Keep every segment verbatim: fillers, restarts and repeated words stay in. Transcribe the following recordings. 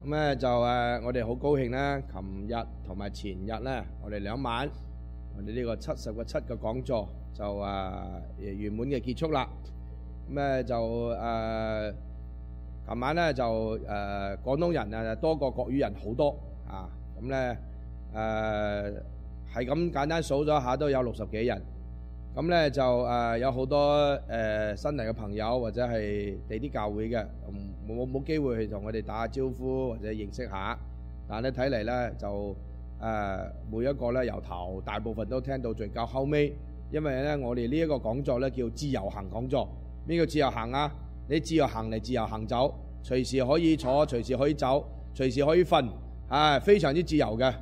咁咧就誒，我哋好高興咧，琴日同埋前日咧，我哋兩晚，我哋呢個七十個七嘅講座就誒圓滿嘅結束啦。咁咧就誒，琴晚咧就誒廣東人啊多過國語人好多啊。咁咧誒係咁簡單數咗下都有六十幾人。咁咧就誒有好多誒新嚟嘅朋友或者係地啲教會嘅，冇冇機會去同我哋打下招呼或者認識下。但係咧睇嚟咧就誒每一個咧由頭大部分都聽到最夠後尾，因為咧我哋呢一個講座咧叫自由行講座。咩叫自由行啊？你自由行嚟，自由行走，隨時可以坐，隨時可以走，隨時可以瞓，啊非常之自由嘅。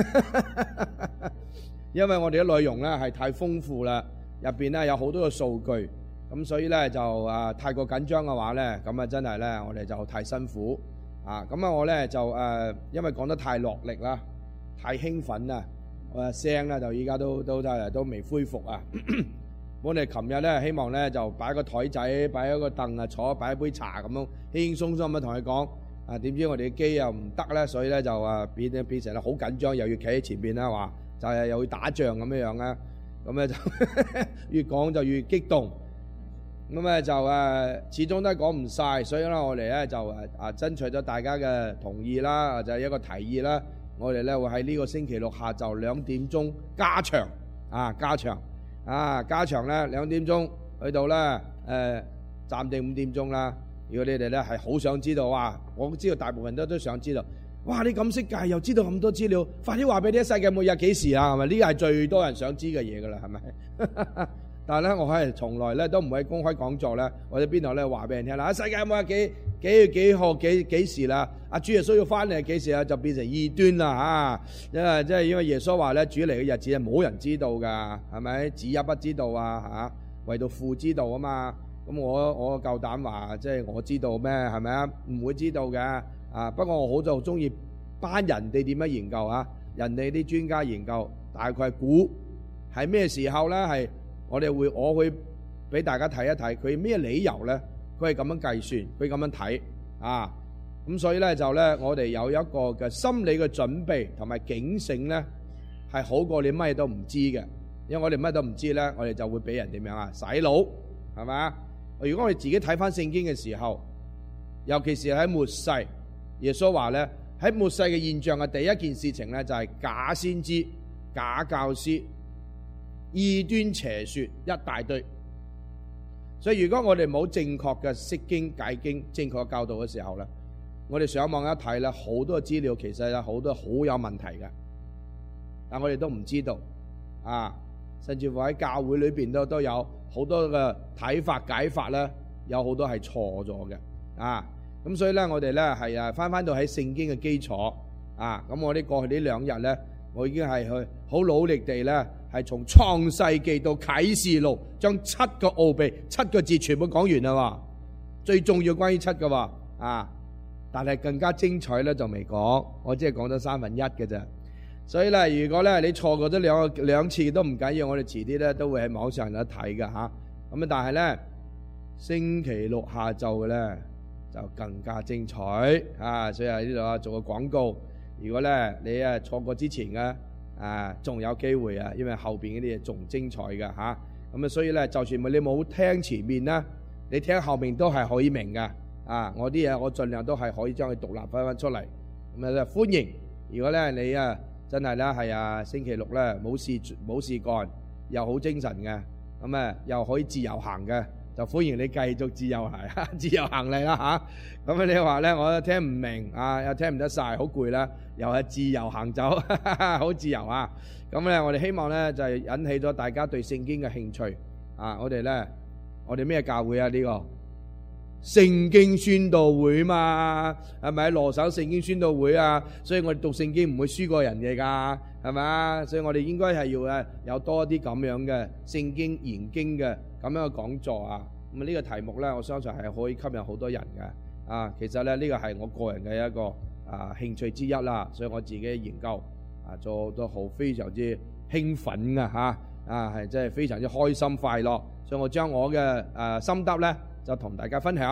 因為我哋嘅內容咧係太豐富啦，入邊咧有好多嘅數據，咁所以咧就啊太過緊張嘅話咧，咁啊真係咧我哋就太辛苦啊！咁啊我咧就誒、啊，因為講得太落力啦，太興奮啦，我嘅聲咧就依家都都都都未恢復啊！我哋琴日咧希望咧就擺個台仔，擺一個凳啊坐，擺一杯茶咁樣輕輕鬆鬆咁同佢講啊，點知我哋嘅機又唔得咧，所以咧就啊變變成咧好緊張，又要企喺前邊啦話。就係又會打仗咁樣樣啦，咁咧就越講就越激動，咁咧就誒始終都係講唔晒，所以咧我哋咧就誒啊爭取咗大家嘅同意啦，或者一個提議啦，我哋咧會喺呢個星期六下晝兩點鐘加長啊加長啊加長咧兩點鐘去到咧誒暫定五點鐘啦。如果你哋咧係好想知道啊，我知道大部分都都想知道。哇！你咁識界又知道咁多資料，快啲話俾你聽，世界末日幾時啊？係咪？呢個係最多人想知嘅嘢噶啦，係咪？但係咧，我係從來咧都唔會公開講座咧，或者邊度咧話俾人聽啦。世界末日幾幾月幾號幾幾時啦？阿主耶穌要翻嚟幾時啊？就變成異端啦嚇！因為即係因為耶穌話咧，主嚟嘅日子係冇人知道噶，係咪？子也不知道啊嚇，唯獨父知道啊嘛。咁我我夠膽話，即係我知道咩？係咪啊？唔會知道嘅。啊！不過我好就中意班人哋點樣研究啊？人哋啲專家研究，大概估係咩時候咧？係我哋會我會俾大家睇一睇佢咩理由咧？佢係咁樣計算，佢咁樣睇啊！咁所以咧就咧，我哋有一個嘅心理嘅準備同埋警醒咧，係好過你乜嘢都唔知嘅。因為我哋乜都唔知咧，我哋就會俾人點樣啊？洗腦係咪？如果我哋自己睇翻聖經嘅時候，尤其是喺末世。耶穌話咧，喺末世嘅現象嘅第一件事情咧，就係假先知、假教師、異端邪說一大堆。所以如果我哋冇正確嘅釋經解經、正確嘅教導嘅時候咧，我哋上網一睇咧，好多資料其實有好多好有問題嘅，但我哋都唔知道啊。甚至乎喺教會裏邊都都有好多嘅睇法解法咧，有好多係錯咗嘅啊。咁所以咧，我哋咧係啊翻翻到喺聖經嘅基礎啊，咁我哋過去呢兩日咧，我已經係去好努力地咧，係從創世記到啟示錄，將七個奧秘、七個字全部講完啦。最重要關於七個喎啊，但係更加精彩咧就未講，我只係講咗三分一嘅啫。所以咧，如果咧你錯過咗兩個兩次都唔緊要，我哋遲啲咧都會喺網上有得睇嘅嚇。咁啊，但係咧星期六下晝嘅咧，就更加精彩啊！所以喺呢度啊做個廣告，如果咧你啊錯過之前嘅啊，仲有機會啊，因為後邊嗰啲嘢仲精彩嘅嚇。咁啊，所以咧就算你冇聽前面啦，你聽後面都係可以明嘅啊！我啲嘢我盡量都係可以將佢獨立翻翻出嚟。咁啊咧歡迎，如果咧你啊真係咧係啊星期六咧冇事冇事幹，又好精神嘅，咁啊又可以自由行嘅。就歡迎你繼續自由行，自由行嚟啦嚇。咁、啊、你話咧，我聽唔明啊，又聽唔得晒，好攰啦。又係自由行走，好自由啊。咁咧，我哋希望咧就係、是、引起咗大家對聖經嘅興趣啊。我哋咧，我哋咩教會啊？呢、這個聖經宣道會嘛，係咪羅省聖經宣道會啊？所以我哋讀聖經唔會輸過人嘅㗎，係咪啊？所以我哋應該係要誒有多啲咁樣嘅聖經研經嘅咁樣嘅講座啊。咁啊呢個題目咧，我相信係可以吸引好多人嘅啊。其實咧呢、這個係我個人嘅一個啊興趣之一啦，所以我自己研究啊做都好非常之興奮嘅嚇啊，係真係非常之開心快樂。所以我將我嘅誒、啊、心得咧就同大家分享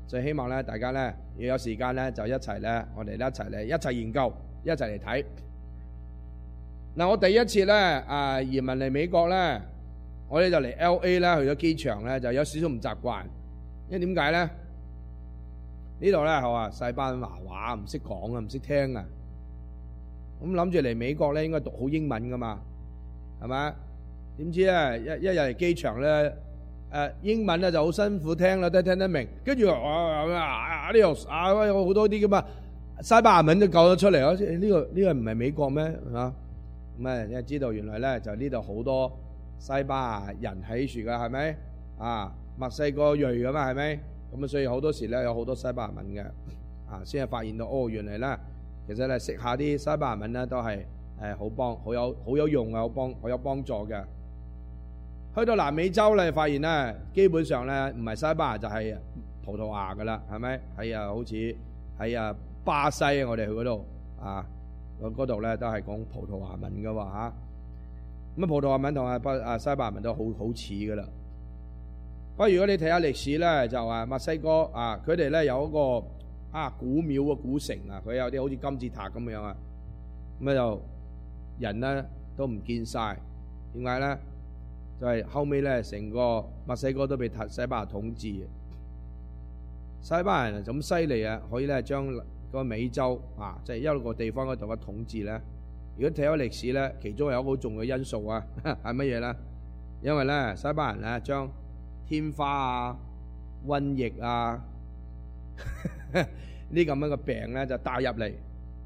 所以希望咧大家咧要有時間咧就一齊咧，我哋咧一齊嚟一齊研究，一齊嚟睇。嗱，我第一次咧啊移民嚟美國咧，我哋就嚟 L A 咧，去咗機場咧就有少少唔習慣，因為點解咧？呢度咧係話西班牙話唔識講啊，唔識聽啊。咁諗住嚟美國咧應該讀好英文噶嘛，係咪？點知咧一一日嚟機場咧，誒英文咧就好辛苦聽啦，都聽得明。跟住啊啊呢度啊有好多啲咁啊西班牙文都救咗出嚟咯。呢個呢個唔係美國咩？啊咁啊，你知道原來咧就呢度好多西班牙人喺住噶，係咪？啊墨西哥裔噶嘛，係咪？咁啊，所以好多時咧有好多西班牙文嘅，啊先係發現到哦，原來咧其實咧識下啲西班牙文咧都係誒好幫好有好有用嘅，好幫好有幫助嘅。去到南美洲咧，發現咧基本上咧唔係西班牙就係葡萄牙噶啦，係咪？係啊，好似喺啊巴西啊，我哋去嗰度啊，嗰度咧都係講葡萄牙文嘅喎嚇。咁啊，葡萄牙文同啊巴啊西班牙文都好好似噶啦。不過如果你睇下歷史咧，就啊墨西哥啊，佢哋咧有一個啊古廟嘅古城啊，佢有啲好似金字塔咁樣啊，咁咧就人咧都唔見晒，點解咧？就係、是、後尾咧成個墨西哥都被西班牙統治嘅。西班牙人咁犀利啊，可以咧將個美洲啊，即、就、係、是、一個地方嗰度嘅統治咧。如果睇咗歷史咧，其中有一個好重要嘅因素啊，係乜嘢咧？因為咧西班牙人咧將天花啊、瘟疫啊呢咁樣嘅病咧就帶入嚟，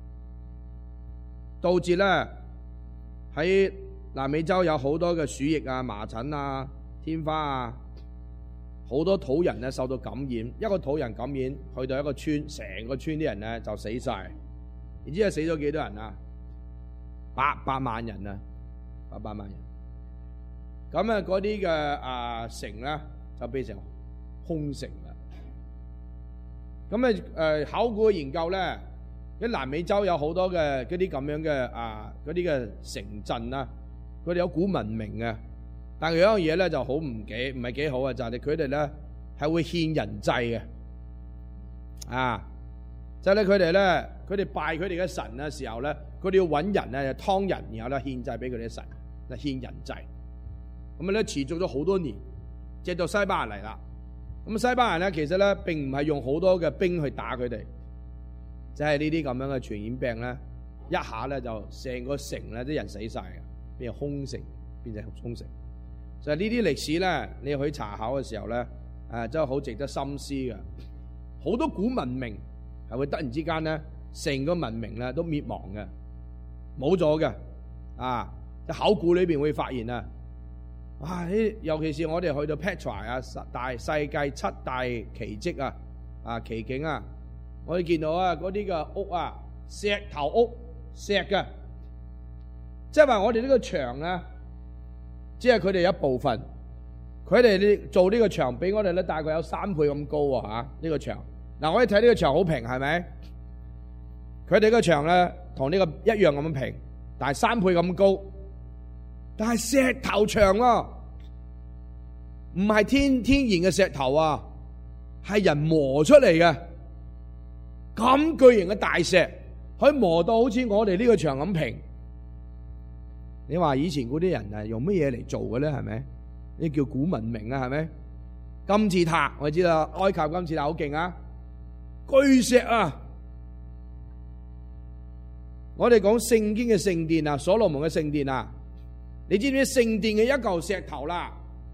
導致咧喺南美洲有好多嘅鼠疫啊、麻疹啊、天花啊，好多土人咧受到感染。一個土人感染去到一個村，成個村啲人咧就死晒。你知係死咗幾多人啊？八百萬人啊，八百萬人。咁啊，嗰啲嘅啊城咧就變成空城啦。咁啊誒考古嘅研究咧，喺南美洲有好多嘅嗰啲咁樣嘅啊嗰啲嘅城鎮啊，佢哋有古文明嘅，但係有一樣嘢咧就好唔幾唔係幾好啊，就係佢哋咧係會獻人祭嘅啊，就係咧佢哋咧佢哋拜佢哋嘅神嘅時候咧，佢哋要揾人咧劏人，然後咧獻祭俾佢哋嘅神，嚟獻人祭。咁啊咧持續咗好多年，直到西班牙嚟啦。咁西班牙咧其實咧並唔係用好多嘅兵去打佢哋，即係呢啲咁樣嘅傳染病咧，一下咧就成個城咧啲人死晒嘅，變成空城，變成空城。就係呢啲歷史咧，你去查考嘅時候咧，誒真係好值得深思嘅。好多古文明係會突然之間咧，成個文明咧都滅亡嘅，冇咗嘅。啊，喺考古裏邊會發現啊。哇！尤其是我哋去到 Petra 啊，大世界七大奇蹟啊，啊奇景啊，我哋見到啊嗰啲嘅屋啊，石頭屋，石嘅，即係話我哋呢個牆咧，只係佢哋一部分，佢哋呢做呢個牆比我哋咧大概有三倍咁高啊！嚇，呢個牆，嗱我哋睇呢個牆好平係咪？佢哋個牆咧同呢個一樣咁平，但係三倍咁高。但係石頭牆啊，唔係天天然嘅石頭啊，係人磨出嚟嘅。咁巨型嘅大石，可以磨到好似我哋呢個牆咁平。你話以前嗰啲人係用乜嘢嚟做嘅咧？係咪？呢叫古文明啊？係咪？金字塔我知道，埃及金字塔好勁啊，巨石啊！我哋講聖經嘅聖殿啊，所羅門嘅聖殿啊。你知唔知聖殿嘅一嚿石頭啦？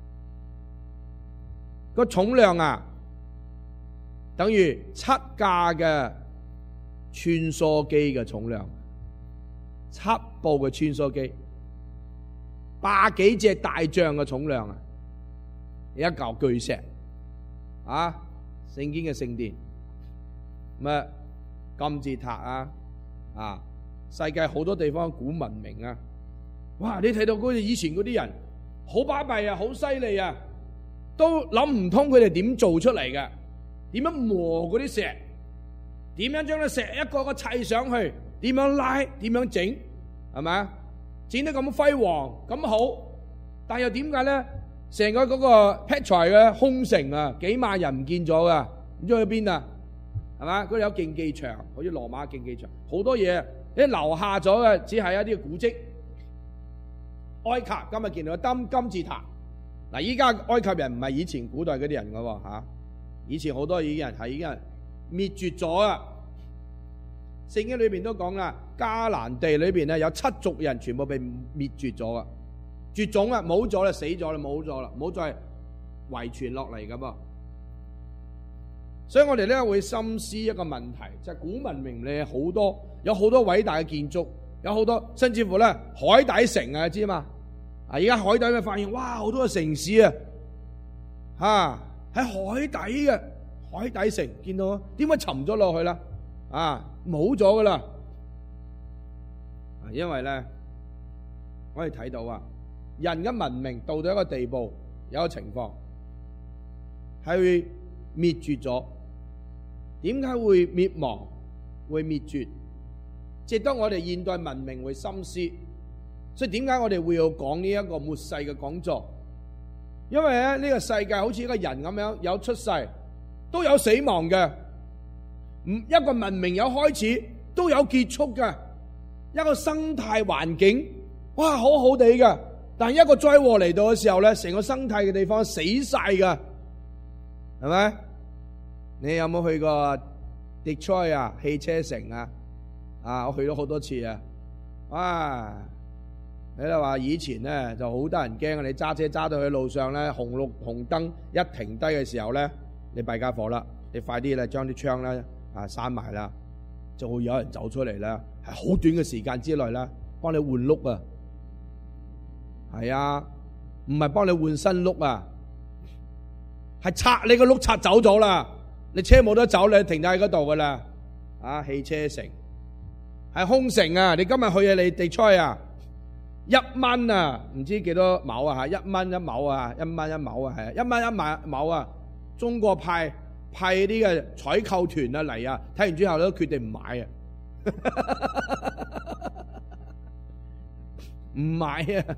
個重量啊，等於七架嘅穿梭機嘅重量，七部嘅穿梭機，百幾隻大象嘅重量啊！一嚿巨石啊，聖經嘅聖殿，咩金字塔啊，啊，世界好多地方古文明啊！哇！你睇到嗰啲以前嗰啲人好巴閉啊，好犀利啊，都諗唔通佢哋點做出嚟嘅，點樣磨嗰啲石，點樣將啲石一個個砌上去，點樣拉，點樣整，係咪啊？整得咁輝煌咁好，但又點解咧？成個嗰個 Petra 嘅空城啊，幾萬人唔見咗噶， 唔知去邊啊？係嘛？嗰度有競技場，好似羅馬競技場，好多嘢，你留下咗嘅只係一啲古蹟。埃及今日見到金金字塔，嗱，依家埃及人唔係以前古代嗰啲人噶喎嚇，以前好多已經人係已經係滅絕咗啊！聖經裏邊都講啦，迦南地裏邊咧有七族人全部被滅絕咗啊，絕種啊，冇咗啦，死咗啦，冇咗啦，冇再遺傳落嚟噶噃。所以我哋咧會深思一個問題，就係、是、古文明咧好多有好多偉大嘅建築，有好多甚至乎咧海底城啊，知嘛？啊，而家海底咪發現哇，好多個城市啊，嚇喺海底嘅海底城見到，點解沉咗落去啦？啊，冇咗噶啦！因為咧，我哋睇到啊，人嘅文明到咗一個地步，有一個情況係會滅絕咗。點解會滅亡、會滅絕？值得我哋現代文明會深思。所以點解我哋會要講呢一個末世嘅講座？因為咧呢個世界好似一個人咁樣，有出世都有死亡嘅。唔，一個文明有開始都有結束嘅。一個生態環境哇好好地嘅，但係一個災禍嚟到嘅時候咧，成個生態嘅地方死晒㗎，係咪？你有冇去過 Detroit 啊？汽車城啊？啊，我去咗好多次啊！哇！你哋話以前咧就好得人驚啊！你揸車揸到去路上咧，紅綠紅燈一停低嘅時候咧，你弊家伙啦！你快啲咧將啲窗咧啊閂埋啦，就會有人走出嚟啦，係好短嘅時間之內啦，幫你換轆啊！係啊，唔係幫你換新轆啊，係拆你個轆拆走咗啦！你車冇得走，你停喺嗰度噶啦。啊，汽車城係空城啊！你今日去啊，你地吹啊，一蚊啊，唔知幾多畝啊吓，一蚊一畝啊，一蚊一畝啊，係啊，一蚊一萬畝啊。中國派派啲嘅採購團啊嚟啊，睇完之後都決定唔買啊，唔買啊！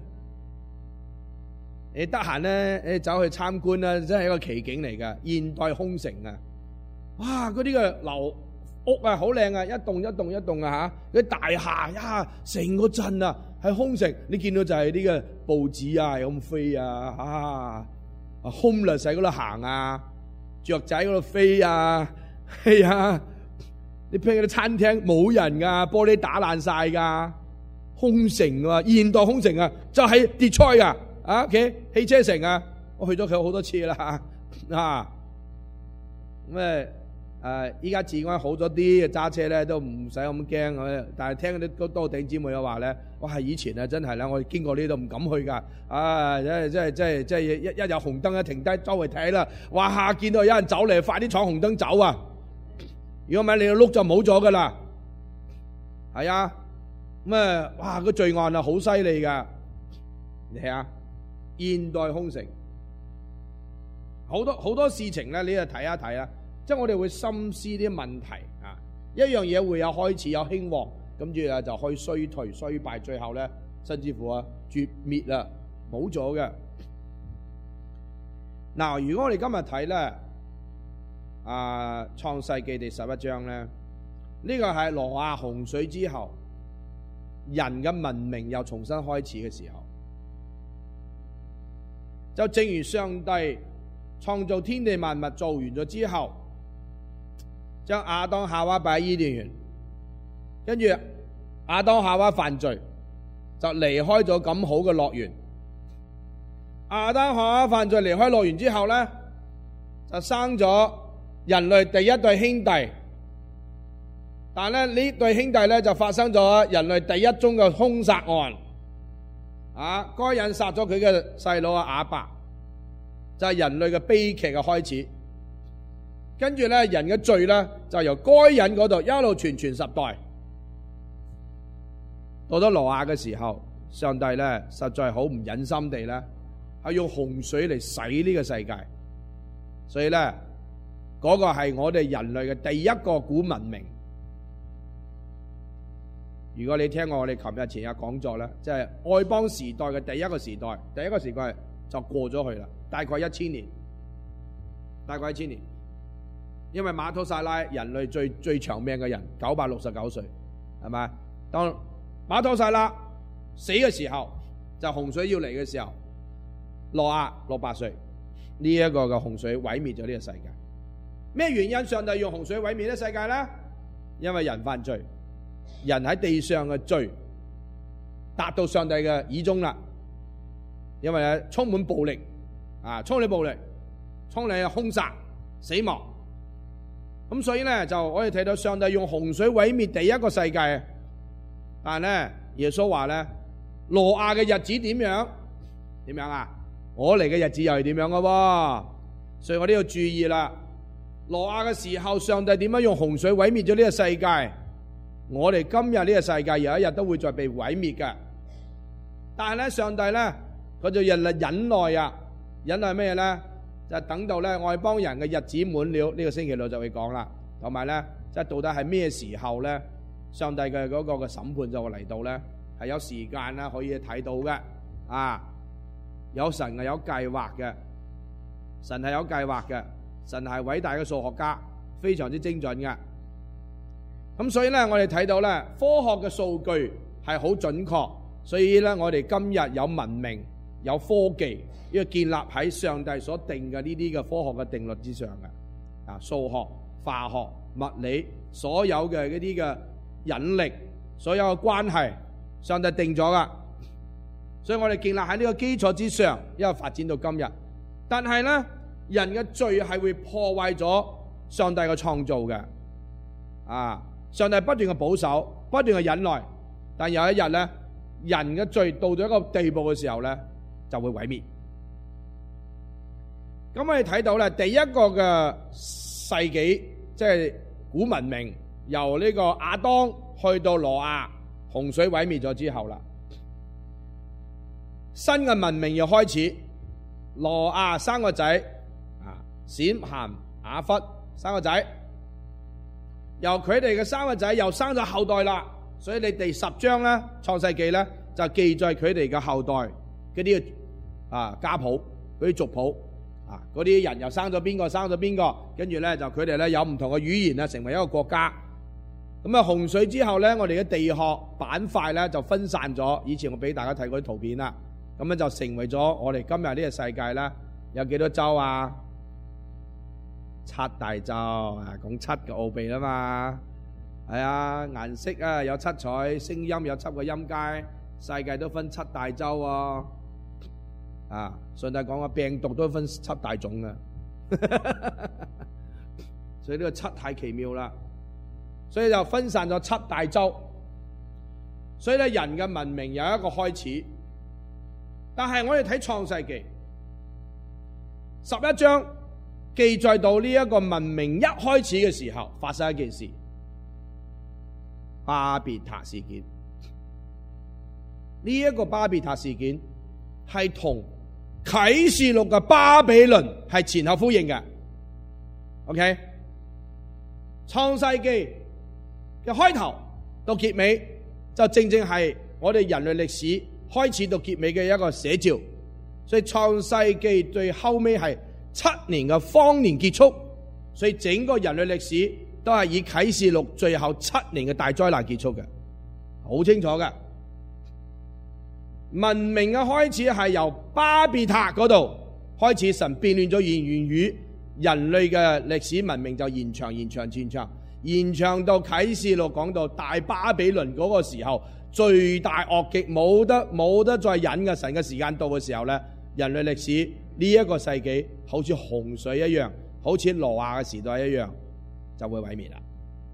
你得閒咧，你走去參觀啦，真係一個奇景嚟噶，現代空城啊！哇！嗰啲嘅樓屋啊，好靚啊，一棟一棟一棟啊嚇！嗰啲大廈呀，成個鎮啊係空城，你見到就係啲嘅報紙啊，係咁飛啊啊！homeless 喺嗰度行啊，雀仔喺嗰度飛啊，係啊！你譬如啲餐廳冇人噶，玻璃打爛晒噶，空城啊，現代空城啊，就係 Detroit啊！啊，OK， 汽車城啊，我去咗佢好多次啦，啊，咁誒誒，依家治安好咗啲，揸車咧都唔使咁驚。但係聽嗰啲多頂姊妹嘅話咧，哇，係以前啊，真係啦，我哋經過呢度唔敢去噶，啊，真係真係真係真係一一有紅燈一停低周圍睇啦，哇，見到有人走嚟，快啲闖紅燈走啊！如果唔係你個轆就冇咗噶啦，係啊，咁啊，哇，個罪案啊好犀利噶，你睇下。現代空城好多好多事情咧，你就睇一睇啦。即係我哋會深思啲問題啊，一樣嘢會有開始有興旺，跟住啊就可以衰退衰敗，最後咧甚至乎啊絕滅啦，冇咗嘅。嗱，如果我哋今日睇咧啊創世記第十一章咧，呢、這個係挪亞洪水之後，人嘅文明又重新開始嘅時候。就正如上帝創造天地萬物做完咗之後，將亞當夏娃擺喺伊甸園，跟住亞當夏娃犯罪，就離開咗咁好嘅樂園。亞當夏娃犯罪離開樂園之後咧，就生咗人類第一對兄弟。但係咧呢對兄弟咧就發生咗人類第一宗嘅兇殺案。啊！該隱殺咗佢嘅細佬阿亞伯，就係、是、人類嘅悲劇嘅開始。跟住咧，人嘅罪咧就由該隱嗰度一路傳傳十代。到咗挪亞嘅時候，上帝咧實在好唔忍心地咧，係用洪水嚟洗呢個世界。所以咧，嗰、那個係我哋人類嘅第一個古文明。如果你聽過我哋琴日前日講座咧，即係外邦時代嘅第一個時代，第一個時代就過咗去啦，大概一千年，大概一千年。 因為馬土撒拉人類最最長命嘅人九百六十九歲，係咪？當馬土撒拉死嘅時候，就洪水要嚟嘅時候，挪亞六百歲，呢、這、一個嘅洪水毀滅咗呢個世界。咩原因上帝用洪水毀滅呢個世界呢？因為人犯罪，人喺地上嘅罪達到上帝嘅耳中啦。因為咧充滿暴力，啊，充滿暴力，充滿兇殺、死亡。咁所以咧就我哋睇到上帝用洪水毀滅第一個世界，但係咧耶穌話咧挪亞嘅日子點樣？點樣啊？我嚟嘅日子又係點樣嘅喎？所以我都要注意啦。挪亞嘅時候，上帝點樣用洪水毀滅咗呢個世界？我哋今日呢個世界有一日都會再被毀滅嘅。但係咧，上帝咧佢就忍忍耐啊，忍耐咩咧？就等到咧外邦人嘅日子滿了，呢、這個星期六就會講啦。同埋咧，即係到底係咩時候咧？上帝嘅嗰個嘅審判就會嚟到咧，係有時間啦，可以睇到嘅。啊，有神係有計劃嘅，神係有計劃嘅。神係偉大嘅數學家，非常之精準嘅。咁所以咧，我哋睇到咧，科學嘅數據係好準確。所以咧，我哋今日有文明、有科技，呢個建立喺上帝所定嘅呢啲嘅科學嘅定律之上嘅。啊，數學、化學、物理，所有嘅嗰啲嘅引力，所有嘅關係，上帝定咗噶。所以我哋建立喺呢個基礎之上，一路發展到今日。但係咧，人嘅罪係會破壞咗上帝嘅創造嘅，啊！上帝不斷嘅保守，不斷嘅忍耐，但有一日咧，人嘅罪到咗一個地步嘅時候咧，就會毀滅。咁我哋睇到咧，第一個嘅世紀，即係古文明，由呢個亞當去到挪亞，洪水毀滅咗之後啦，新嘅文明又開始，挪亞生個仔。閃、含、雅弗三個仔，由佢哋嘅三個仔又生咗後代啦，所以你第十章咧創世記咧就記載佢哋嘅後代嗰啲啊家譜嗰啲族譜啊，嗰啲人又生咗邊個生咗邊個，跟住咧就佢哋咧有唔同嘅語言啊，成為一個國家。咁啊洪水之後咧，我哋嘅地殼板塊咧就分散咗。以前我俾大家睇過啲圖片啦，咁樣就成為咗我哋今日呢個世界咧有幾多州啊？七大洲啊，講七嘅奧秘啦嘛，係啊，顏色啊有七彩，聲音有七個音階，世界都分七大洲啊，啊，上帝講嘅病毒都分七大種啊，所以呢個七太奇妙啦，所以就分散咗七大洲，所以咧人嘅文明有一個開始，但係我哋睇創世記十一章。記載到呢一個文明一開始嘅時候，發生一件事，巴別塔事件。呢、這、一個巴別塔事件係同啟示錄嘅巴比倫係前後呼應嘅。OK， 創世記嘅開頭到結尾，就正正係我哋人類歷史開始到結尾嘅一個寫照。所以創世記最後尾係七年嘅荒年結束，所以整個人類歷史都係以啟示錄最後七年嘅大災難結束嘅，好清楚嘅。文明嘅開始係由巴別塔嗰度開始，神變亂咗言言語，人類嘅歷史文明就延長延長延長，延長到啟示錄講到大巴比倫嗰個時候，最大惡極，冇得冇得再忍嘅，神嘅時間到嘅時候咧，人類歷史呢一個世紀好似洪水一樣，好似挪亞嘅時代一樣，就會毀滅啦。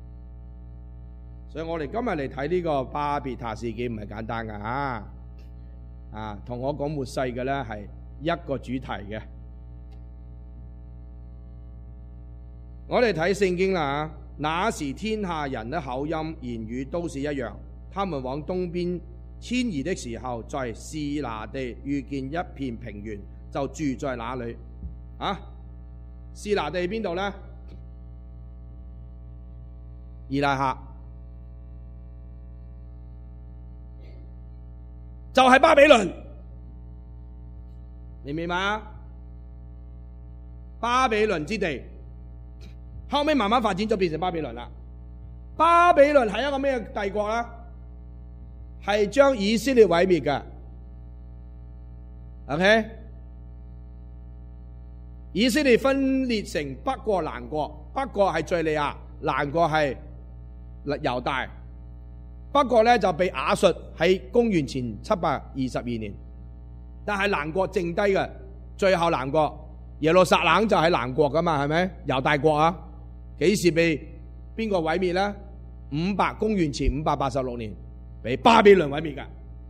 所以我哋今日嚟睇呢個巴別塔事件唔係簡單噶吓，啊，同我講末世嘅咧係一個主題嘅。我哋睇聖經啦，那時天下人的口音言語都是一樣，他們往東邊遷移的時候，在示拿地遇見一片平原，就住在那裏。啊，示拿地邊度呢？伊拉克，就係巴比倫，明唔明嘛？巴比倫之地後尾慢慢發展咗變成巴比倫啦。巴比倫係一個咩帝國咧？係將以色列毀滅嘅。OK， 以色列分裂成北國南國，北國係敘利亞，南國係猶大。北國咧就被亞述喺公元前七百二十二年，但係南國剩低嘅，最後南國耶路撒冷就喺南國噶嘛，係咪？猶大國啊，幾時被邊個毀滅咧？五百公元前五百八十六年，被巴比倫毀滅噶。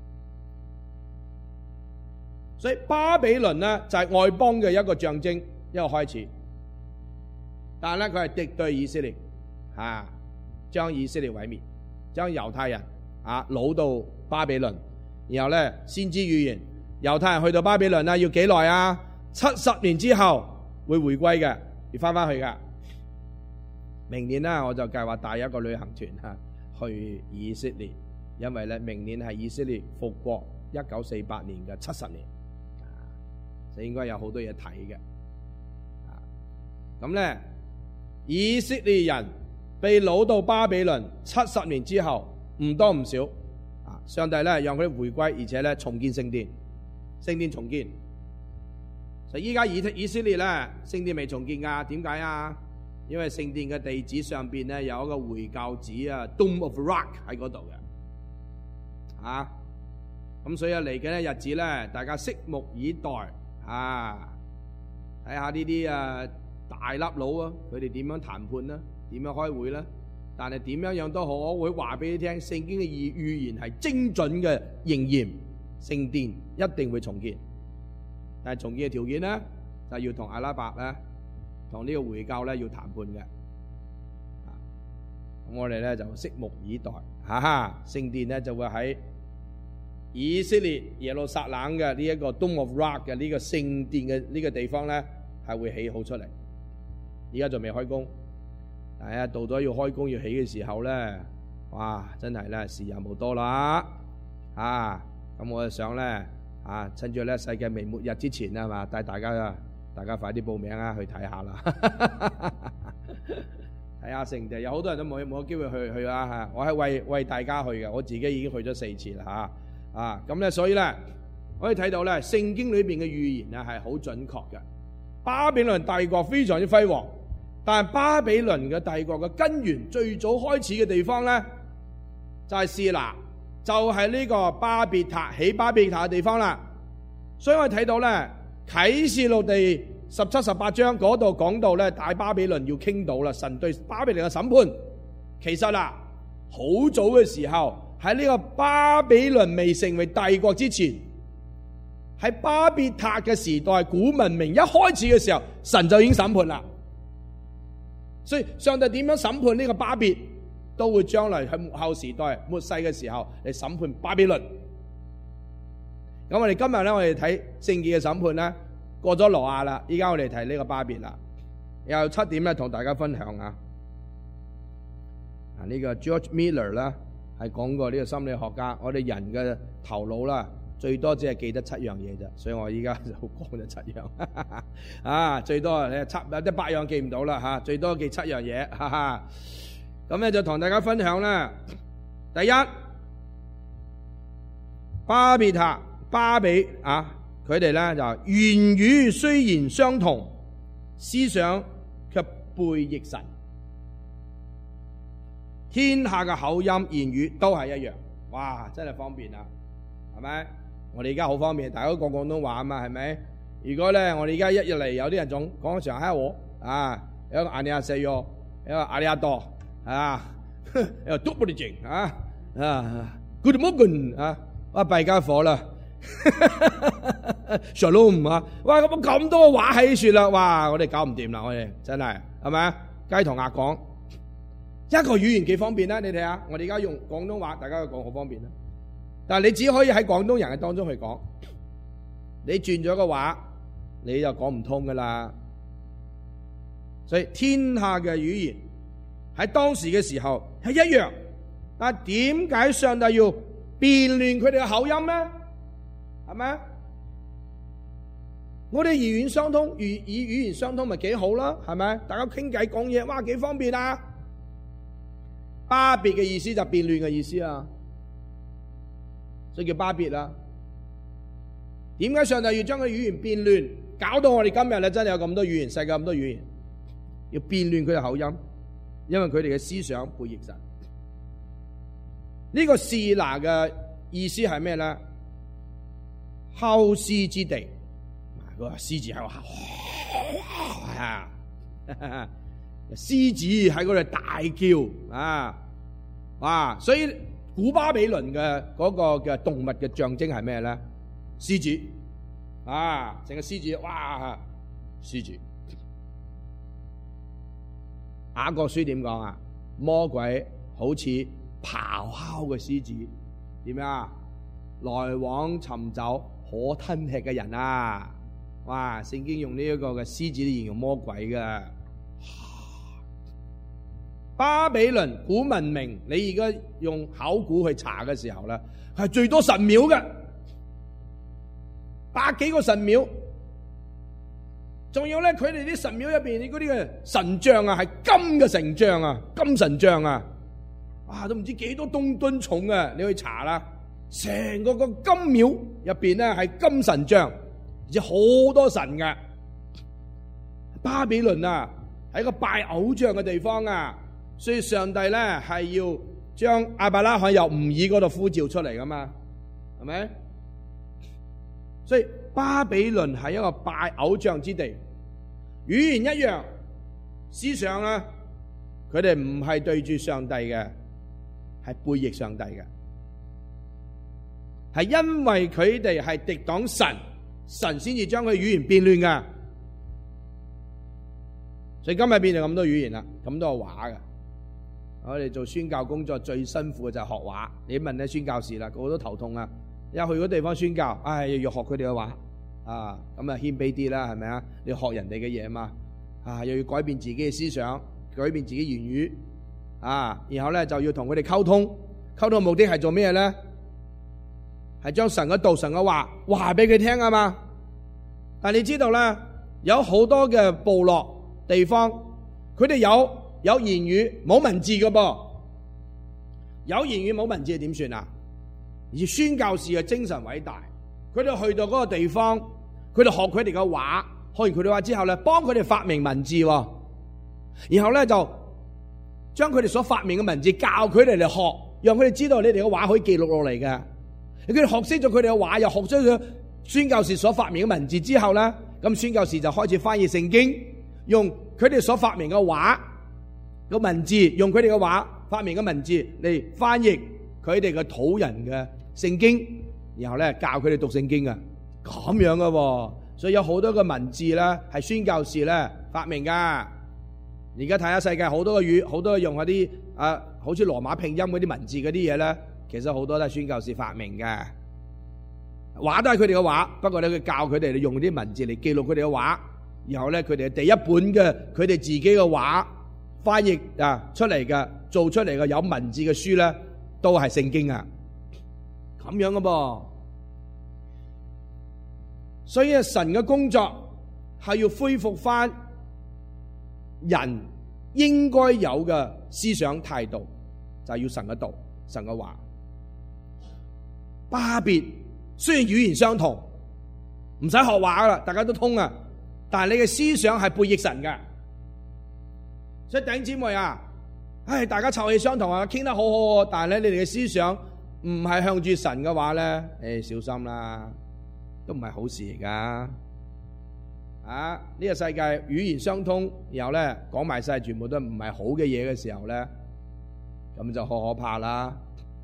所以巴比倫咧就係外邦嘅一個象徵，一個開始。但係咧佢係敵對以色列，啊，將以色列毀滅，將猶太人啊擄到巴比倫，然後咧先知預言猶太人去到巴比倫啦，要幾耐啊？七十年之後會回歸嘅，要翻翻去噶。明年咧我就計劃帶一個旅行團吓去以色列，因為咧明年係以色列復國一九四八年嘅七十年。就應該有好多嘢睇嘅，咁咧以色列人被擄到巴比倫七十年之後，唔多唔少，啊，上帝咧讓佢哋回歸，而且咧重建聖殿，聖殿重建。所以依家以以色列咧聖殿未重建噶，點解啊？因為聖殿嘅地址上邊咧有一個回教寺啊 ，Dome of Rock 喺嗰度嘅，啊，咁所以嚟緊嘅日子咧，大家拭目以待。啊！睇下呢啲啊大粒佬啊，佢哋點樣談判啦？點樣開會啦？但係點樣樣都好，我會話俾你聽，聖經嘅預預言係精準嘅應驗，聖殿一定會重建。但係重建嘅條件咧，就要同阿拉伯咧，同呢個回教咧要談判嘅。咁我哋咧就拭目以待，哈哈！聖殿咧就會喺以色列耶路撒冷嘅呢一個 Dome of Rock 嘅呢個聖殿嘅呢個地方咧，係會起好出嚟。而家仲未開工，但係到咗要開工要起嘅時候咧，哇！真係咧時日無多啦，啊！咁我就想咧，啊，趁住咧世界未末日之前啊嘛，帶大家啊，大家快啲報名啊，去睇下啦，睇下聖地。有好多人都冇冇機會去去啊嚇，我係為為大家去嘅，我自己已經去咗四次啦嚇。啊，咁咧，所以咧，可以睇到咧，聖經裏邊嘅預言啊，係好準確嘅。巴比倫帝國非常之輝煌，但係巴比倫嘅帝國嘅根源最早開始嘅地方咧，就係示拿，就係呢個巴別塔起巴別塔嘅地方啦。所以我哋睇到咧，啟示錄第十七、十八章嗰度講到咧，大巴比倫要傾到啦，神對巴比倫嘅審判。其實啦，好早嘅時候。喺呢個巴比倫未成為帝國之前，喺巴別塔嘅時代，古文明一開始嘅時候，神就已經審判啦。所以上帝點樣審判呢個巴別，都會將來喺末後時代末世嘅時候嚟審判巴比倫。咁我哋今日咧，我哋睇聖潔嘅審判咧，過咗挪亞啦，依家我哋睇呢個巴別啦。有七點咧，同大家分享啊。啊，呢個 George Miller 啦。係講過呢個心理學家，我哋人嘅頭腦啦，最多只係記得七樣嘢啫，所以我依家就講咗七樣，啊，最多你七有啲八樣記唔到啦嚇，最多記七樣嘢，哈哈。咁咧就同大家分享啦。第一，巴別塔巴比啊，佢哋咧就言語雖然相同，思想卻背逆神。天下嘅口音言語都係一樣，哇！真係方便啊，係咪？我哋而家好方便，大家都講廣東話啊嘛，係咪？如果咧，我哋而家一入嚟有啲人仲講上海話啊，有個阿尼亞四約，有個阿里亞多啊，有個都不離靜啊啊 ，Good morning 啊，哇弊家伙啦 ，Shalom 啊，哇咁咁多話喺説啦，哇！我哋搞唔掂啦，我哋真係係咪啊？雞同鴨講。一個語言幾方便啦，你睇下，我哋而家用廣東話，大家講好方便啦。但係你只可以喺廣東人嘅當中去講，你轉咗個話，你就講唔通噶啦。所以天下嘅語言喺當時嘅時候係一樣，但係點解上帝要變亂佢哋嘅口音咧？係咪？ 我哋語言相通，語以語言相通咪幾好啦，係咪？大家傾偈講嘢，哇，幾方便啊！巴別嘅意思就變亂嘅意思啊，所以叫巴別啦。點解上帝要將個語言變亂，搞到我哋今日咧真係有咁多語言，世界咁多語言，要變亂佢嘅口音，因為佢哋嘅思想背逆神。呢個示拿嘅意思係咩咧？吼獅之地，個獅子喺度吼，啊，獅子喺嗰度大叫啊，哇！所以古巴比倫嘅嗰個嘅動物嘅象徵係咩咧？獅子啊，成個獅子，哇！獅子。雅各書點講啊？魔鬼好似咆哮嘅獅子，點樣啊？來往尋找可吞吃嘅人啊！哇！聖經用呢一個嘅獅子嚟形容魔鬼嘅。巴比倫古文明，你而家用考古去查嘅時候咧，係最多神廟嘅，百幾個神廟，仲有咧佢哋啲神廟入邊嗰啲嘅神像啊，係金嘅神像啊，金神像啊，哇都唔知幾多噸噸重啊！你去查啦，成個個金廟入邊咧係金神像，而且好多神嘅。巴比倫啊，係一個拜偶像嘅地方啊。所以上帝咧係要將亞伯拉罕由吾珥嗰度呼召出嚟噶嘛，係咪？所以巴比倫係一個拜偶像之地，語言一樣，思想咧，佢哋唔係對住上帝嘅，係背逆上帝嘅，係因為佢哋係敵擋神，神先至將佢語言變亂噶。所以今日變咗咁多語言啦，咁多話嘅。我哋做宣教工作最辛苦嘅就係學話，你問啲宣教士啦，個個都頭痛啊！一去嗰地方宣教，唉，又要學佢哋嘅話，啊，咁啊謙卑啲啦，係咪啊？你要學人哋嘅嘢嘛，啊，又要改變自己嘅思想，改變自己言語，啊，然後咧就要同佢哋溝通，溝通嘅目的係做咩咧？係將神嘅道、神嘅話話俾佢聽啊嘛。但係你知道咧，有好多嘅部落地方，佢哋有。有言語冇文字嘅噃，有言語冇文字係點算啊？而宣教士嘅精神偉大，佢哋去到嗰個地方，佢哋學佢哋嘅話，學完佢哋話之後咧，幫佢哋發明文字，然後咧就將佢哋所發明嘅文字教佢哋嚟學，讓佢哋知道你哋嘅話可以記錄落嚟嘅。佢哋學識咗佢哋嘅話，又學識咗宣教士所發明嘅文字之後咧，咁宣教士就開始翻譯聖經，用佢哋所發明嘅話。個文字用佢哋嘅話發明嘅文字嚟翻譯佢哋嘅土人嘅聖經，然後咧教佢哋讀聖經啊，咁樣噶喎。所以有好多嘅文字咧係宣教士咧發明噶。而家睇下世界好多嘅語，好多用嗰啲啊，好似羅馬拼音嗰啲文字嗰啲嘢咧，其實好多都係宣教士發明嘅。話都係佢哋嘅話，不過咧佢教佢哋用啲文字嚟記錄佢哋嘅話，然後咧佢哋第一本嘅佢哋自己嘅話。翻譯啊出嚟嘅，做出嚟嘅有文字嘅書咧，都係聖經啊，咁樣嘅噃。所以神嘅工作係要恢復翻人應該有嘅思想態度，就係要神嘅道、神嘅話。巴別雖然語言相同，唔使學話噶啦，大家都通啊，但係你嘅思想係背逆神嘅。所以弟兄姊妹啊，唉，大家臭氣相同啊，傾得好好，但係咧你哋嘅思想唔係向住神嘅話咧，誒，小心啦，都唔係好事嚟噶。啊，呢個世界語言相通，然後咧講埋晒全部都唔係好嘅嘢嘅時候咧，咁就好可怕啦。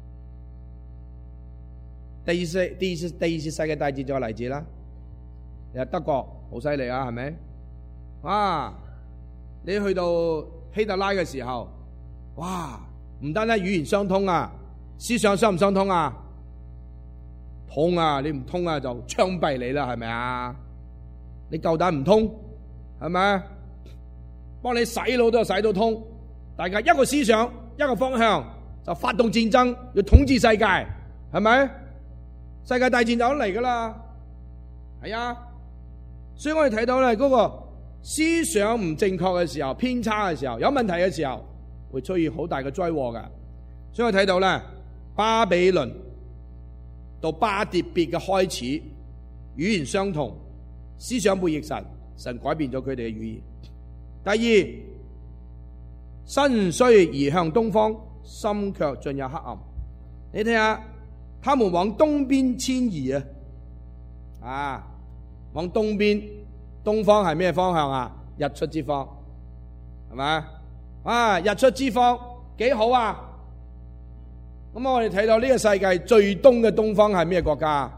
第二次第二次第二次世界大戰就個例子啦，又德國好犀利啊，係咪？啊，你去到希特拉嘅時候，哇！唔單單語言相通啊，思想相唔相通啊？通啊！你唔通啊，就槍斃你啦，係咪啊？你夠膽唔通，係咪？幫你洗腦都洗到通，大家一個思想，一個方向，就發動戰爭，要統治世界，係咪？世界大戰就嚟噶啦，係啊！ 所以我哋睇到咧，嗰個思想唔正確嘅時候，偏差嘅時候，有問題嘅時候，會出現好大嘅災禍㗎。所以我睇到咧，巴比倫到巴別別嘅開始，語言相同，思想背逆神，神改變咗佢哋嘅語言。第二，身雖移向東方，心卻進入黑暗。你睇下，他們往東邊遷移啊，啊，往東邊，東方係咩方向啊？日出之方，係咪？啊，日出之方幾好啊！咁我哋睇到呢個世界最東嘅東方係咩國家？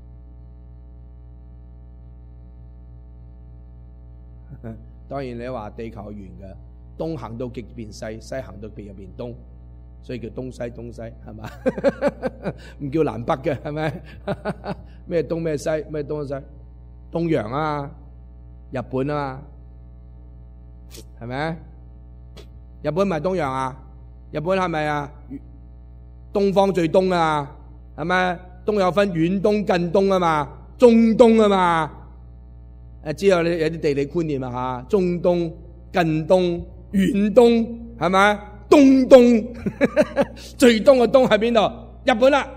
當然你話地球係圓嘅，東行到極變西，西行到極入變東，所以叫東西東西，係嘛？唔叫南北嘅，係咪？咩東咩西咩東西？東洋啊，日本啊，係咪？日本唔係東洋啊？日本係咪啊？東方最東啊，係咪？東有分遠東、近東啊嘛，中東啊嘛。誒，之後你有啲地理觀念啊吓，中東、近東、遠東，係咪？東東最東嘅東喺邊度？日本啦。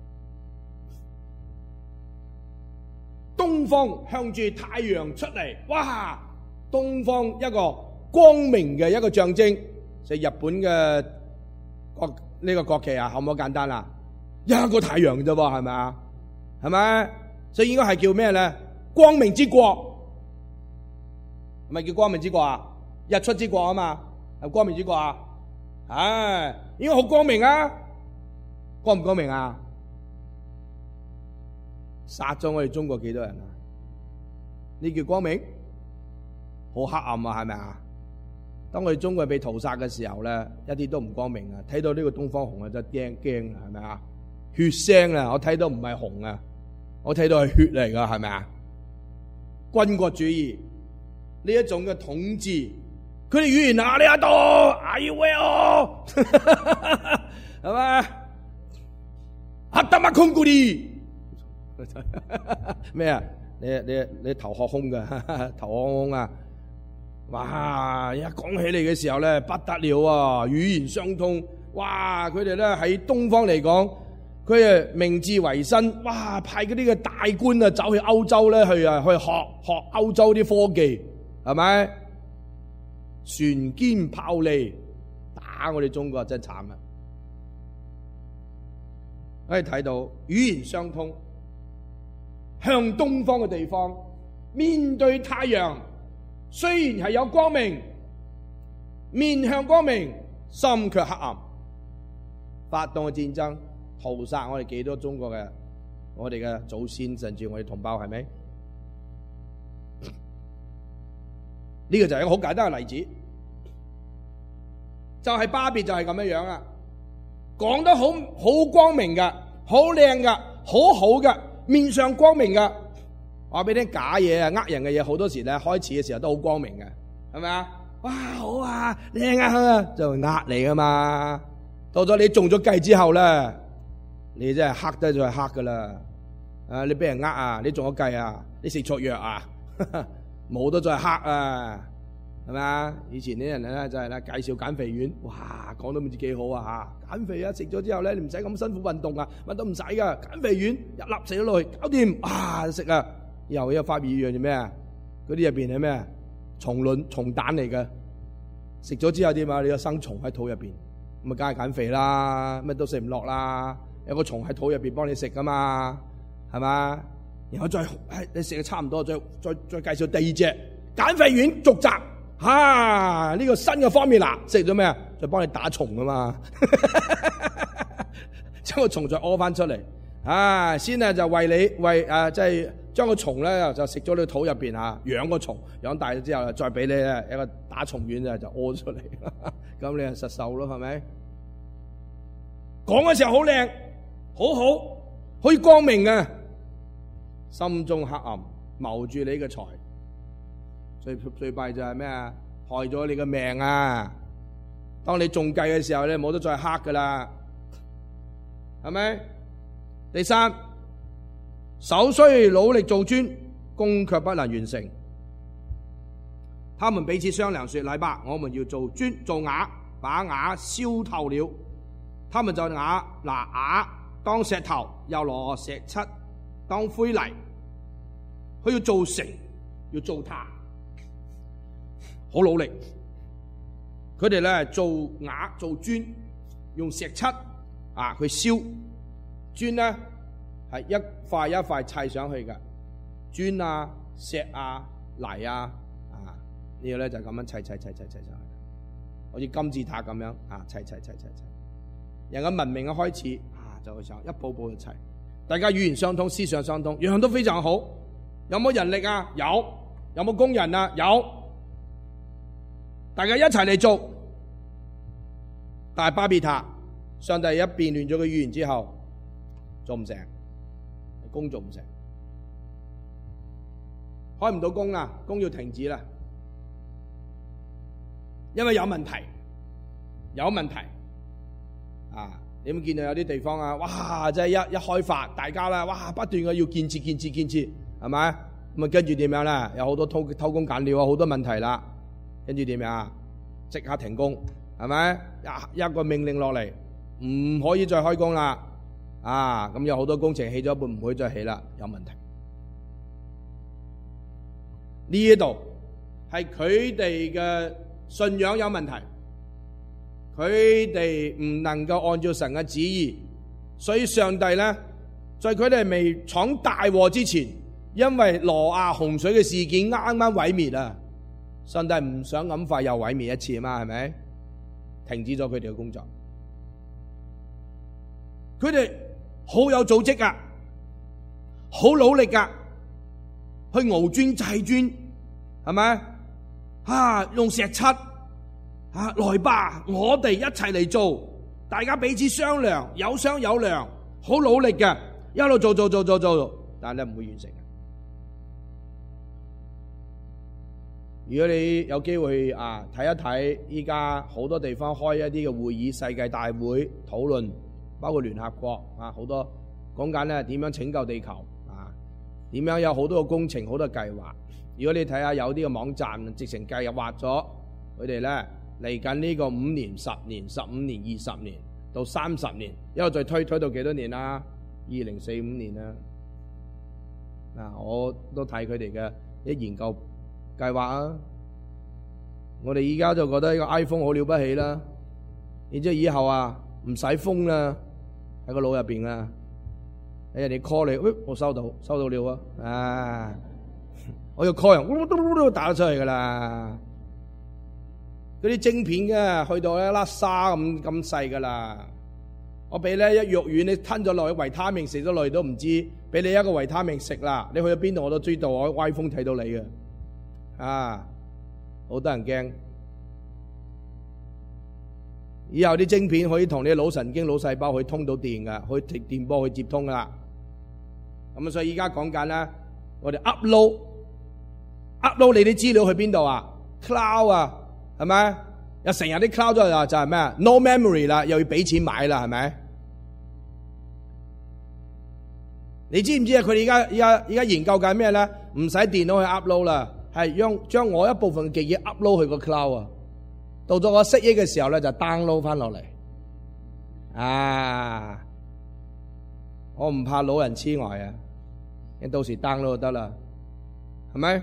東方向住太陽出嚟，哇！東方一個光明嘅一個象徵，就係日本嘅國呢個國旗啊，好唔好簡單啊？一個太陽啫喎，係咪啊？係咪？所以應該係叫咩咧？光明之國。係咪叫光明之國啊？日出之國啊嘛，係光明之國啊？唉，應該好光明啊！光唔光明啊？殺咗我哋中國幾多人啊？呢叫光明？好黑暗啊，係咪啊？當我哋中國被屠殺嘅時候咧，一啲都唔光明啊！睇到呢個東方紅啊，真係驚驚啊，係咪啊？血腥啊！我睇到唔係紅啊，我睇到係血嚟噶，係咪啊？軍國主義。呢一種嘅統治，佢哋語言哪裏多？Are you well？ 係咪？阿德馬空古里咩啊？你你你頭殼空嘅，頭殼空啊！哇！一講起嚟嘅時候咧，不得了啊！語言相通，哇！佢哋咧喺東方嚟講，佢誒明治維新，哇！派嗰啲嘅大官啊，走去歐洲咧去啊去學學歐洲啲科技。係咪船堅炮利打我哋中國真慘啊！可以睇到語言相通，向東方嘅地方面對太陽，雖然係有光明，面向光明，心卻黑暗。發動嘅戰爭，屠殺我哋幾多中國嘅我哋嘅祖先，甚至我哋同胞，係咪？呢個就係一個好簡單嘅例子，就係巴別就係咁樣樣啦，講得好好光明噶，好靚噶，好好噶，面上光明噶。話俾你聽，假嘢啊，呃人嘅嘢，好多時咧開始嘅時候都好光明嘅，係咪啊？哇，好啊，靚啊，就呃你噶嘛。到咗你中咗計之後咧，你真係黑得就係黑噶啦。啊，你俾人呃啊，你中咗計啊，你食錯藥啊。冇得再黑啊，係咪啊？以前啲人咧就係咧介紹減肥丸，哇，講到唔知幾好啊嚇！減肥啊，食咗之後咧，你唔使咁辛苦運動啊，乜都唔使噶，減肥丸一粒食咗落去，搞掂，哇食啊！又有發現一樣嘢咩啊？嗰啲入邊係咩啊？蟲卵蟲蛋嚟嘅，食咗之後點啊？你有生蟲喺肚入邊，咁啊梗係減肥啦，乜都食唔落啦，有個蟲喺肚入邊幫你食噶嘛，係嘛？然後再，哎、你食嘅差唔多，再再再介紹第二隻減肥丸續集，吓、啊、呢、這個新嘅方面啦，食咗咩啊？再幫你打蟲啊嘛，將個蟲再屙翻出嚟，啊，先啊就為你為誒即係將個蟲咧就食咗你個肚入邊吓，養個蟲養大咗之後，再俾你咧一個打蟲丸啊就屙出嚟，咁你就實受咯，係咪？講嘅時候好靚，好好，可以光明嘅。心中黑暗，謀住你嘅財，最最弊就係咩啊？害咗你嘅命啊！當你中計嘅時候咧，冇得再黑噶啦，係咪？第三，手雖努力做磚， 工卻不能完成。他們彼此商量說：來吧，我們要做磚做瓦，把瓦燒透了。他們就瓦拿瓦當石頭，又攞石漆當灰泥。佢要做城，要做塔，好努力。佢哋咧做瓦做磚，用石漆啊去燒磚咧，係一塊一塊砌上去嘅磚啊、石啊、泥啊，啊呢個咧就咁樣砌砌砌砌砌上去，好似金字塔咁樣啊砌砌砌砌砌。人嘅文明嘅開始啊，就上一步步去砌，大家語言相通，思想相通，樣樣都非常好。有冇人力啊？有。有冇工人啊？有。大家一齊嚟做。但係巴別塔，上帝一變亂咗個語言之後，做唔成，工做唔成，開唔到工啊，工要停止啦，因為有問題，有問題啊！你有冇見到有啲地方啊？哇！真係一一開發，大家啦，哇！不斷嘅要建設、建設、建設，係咪？咁啊，跟住點樣咧？有好多偷偷工減料啊，好多問題啦。跟住點樣啊？即刻停工，係咪？一一個命令落嚟，唔可以再開工啦。啊，咁有好多工程起咗一半，唔可以再起啦，有問題。呢一度係佢哋嘅信仰有問題，佢哋唔能夠按照神嘅旨意，所以上帝咧，在佢哋未闖大禍之前，因為挪亞洪水嘅事件啱啱毀滅啊，上帝唔想咁快又毀滅一次啊嘛，係咪？停止咗佢哋嘅工作，佢哋好有組織噶，好努力噶，去熬磚砌磚，係咪？啊，用石漆，啊，來吧，我哋一齊嚟做，大家彼此商量，有商有量，好努力嘅，一路做做做做做，但係咧唔會完成。如果你有機會啊睇一睇，依家好多地方開一啲嘅會議、世界大會討論，包括聯合國啊，好多講緊咧點樣拯救地球啊，點樣有好多嘅工程、好多計劃。如果你睇下有啲嘅網站，直情計劃咗佢哋咧嚟緊呢個五年、十年、十五年、二十年到三十年，一路再推推到幾多年啦？二零四五年啦。嗱，我都睇佢哋嘅一研究計劃啊！我哋依家就覺得呢個 iPhone 好了不起啦，然之後以後啊唔使封啦，喺個腦入邊啊，喺人哋 call 你，喂，我收到收到了啊！啊，我要 call 人，嘟嘟嘟打得出嚟噶啦。嗰啲晶片嘅去到一粒沙咁咁細噶啦，我俾咧一藥丸你吞咗落去，維他命食咗落去都唔知，俾你一個維他命食啦，你去咗邊度我都知道，我喺 iPhone 睇到你嘅。啊，好得人驚！以後啲晶片可以同你腦神經、腦細胞可以通到電噶，可以電電波去接通噶啦。咁啊，所以依家講緊咧，我哋 upload upload 你啲資料去邊度啊 ？cloud 啊，係咪？又成日啲 cloud 就就係咩啊 ？no memory 啦，又要俾錢買啦，係咪？你知唔知啊？佢哋而家而家而家研究緊咩咧？唔使電腦去 upload 啦。係將將我一部分嘅記憶 upload 去個 cloud 啊，到咗我失憶嘅時候咧就 download 翻落嚟。啊，我唔怕老人痴呆啊，你到時 download 就得啦，係咪？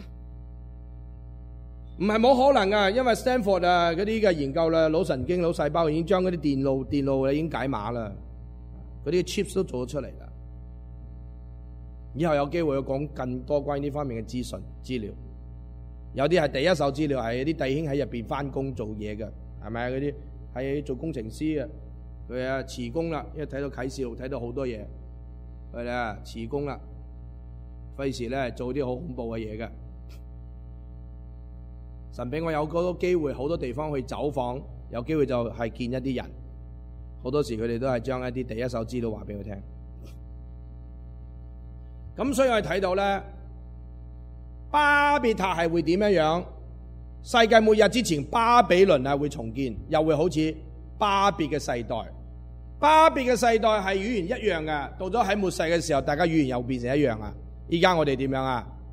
唔係冇可能噶，因為 Stanford 啊嗰啲嘅研究啦，腦神經、腦細胞已經將嗰啲電路電路已經解碼啦，嗰啲 chips 都做咗出嚟啦。以後有機會要講更多關於呢方面嘅資訊資料，有啲係第一手資料，係啲弟兄喺入邊翻工做嘢嘅，係咪啊？嗰啲係做工程師啊，佢啊辭工啦，因為睇到啟示錄睇到好多嘢，佢啊辭工啦，費事咧做啲好恐怖嘅嘢嘅。神俾我有嗰個機會，好多地方去走訪，有機會就係見一啲人，好多時佢哋都係將一啲第一手資料話俾佢聽。咁所以我哋睇到咧，巴別塔係會點樣樣？世界末日之前，巴比倫係會重建，又會好似巴別嘅世代。巴別嘅世代係語言一樣嘅，到咗喺末世嘅時候，大家語言又變成一樣啊！依家我哋點樣啊？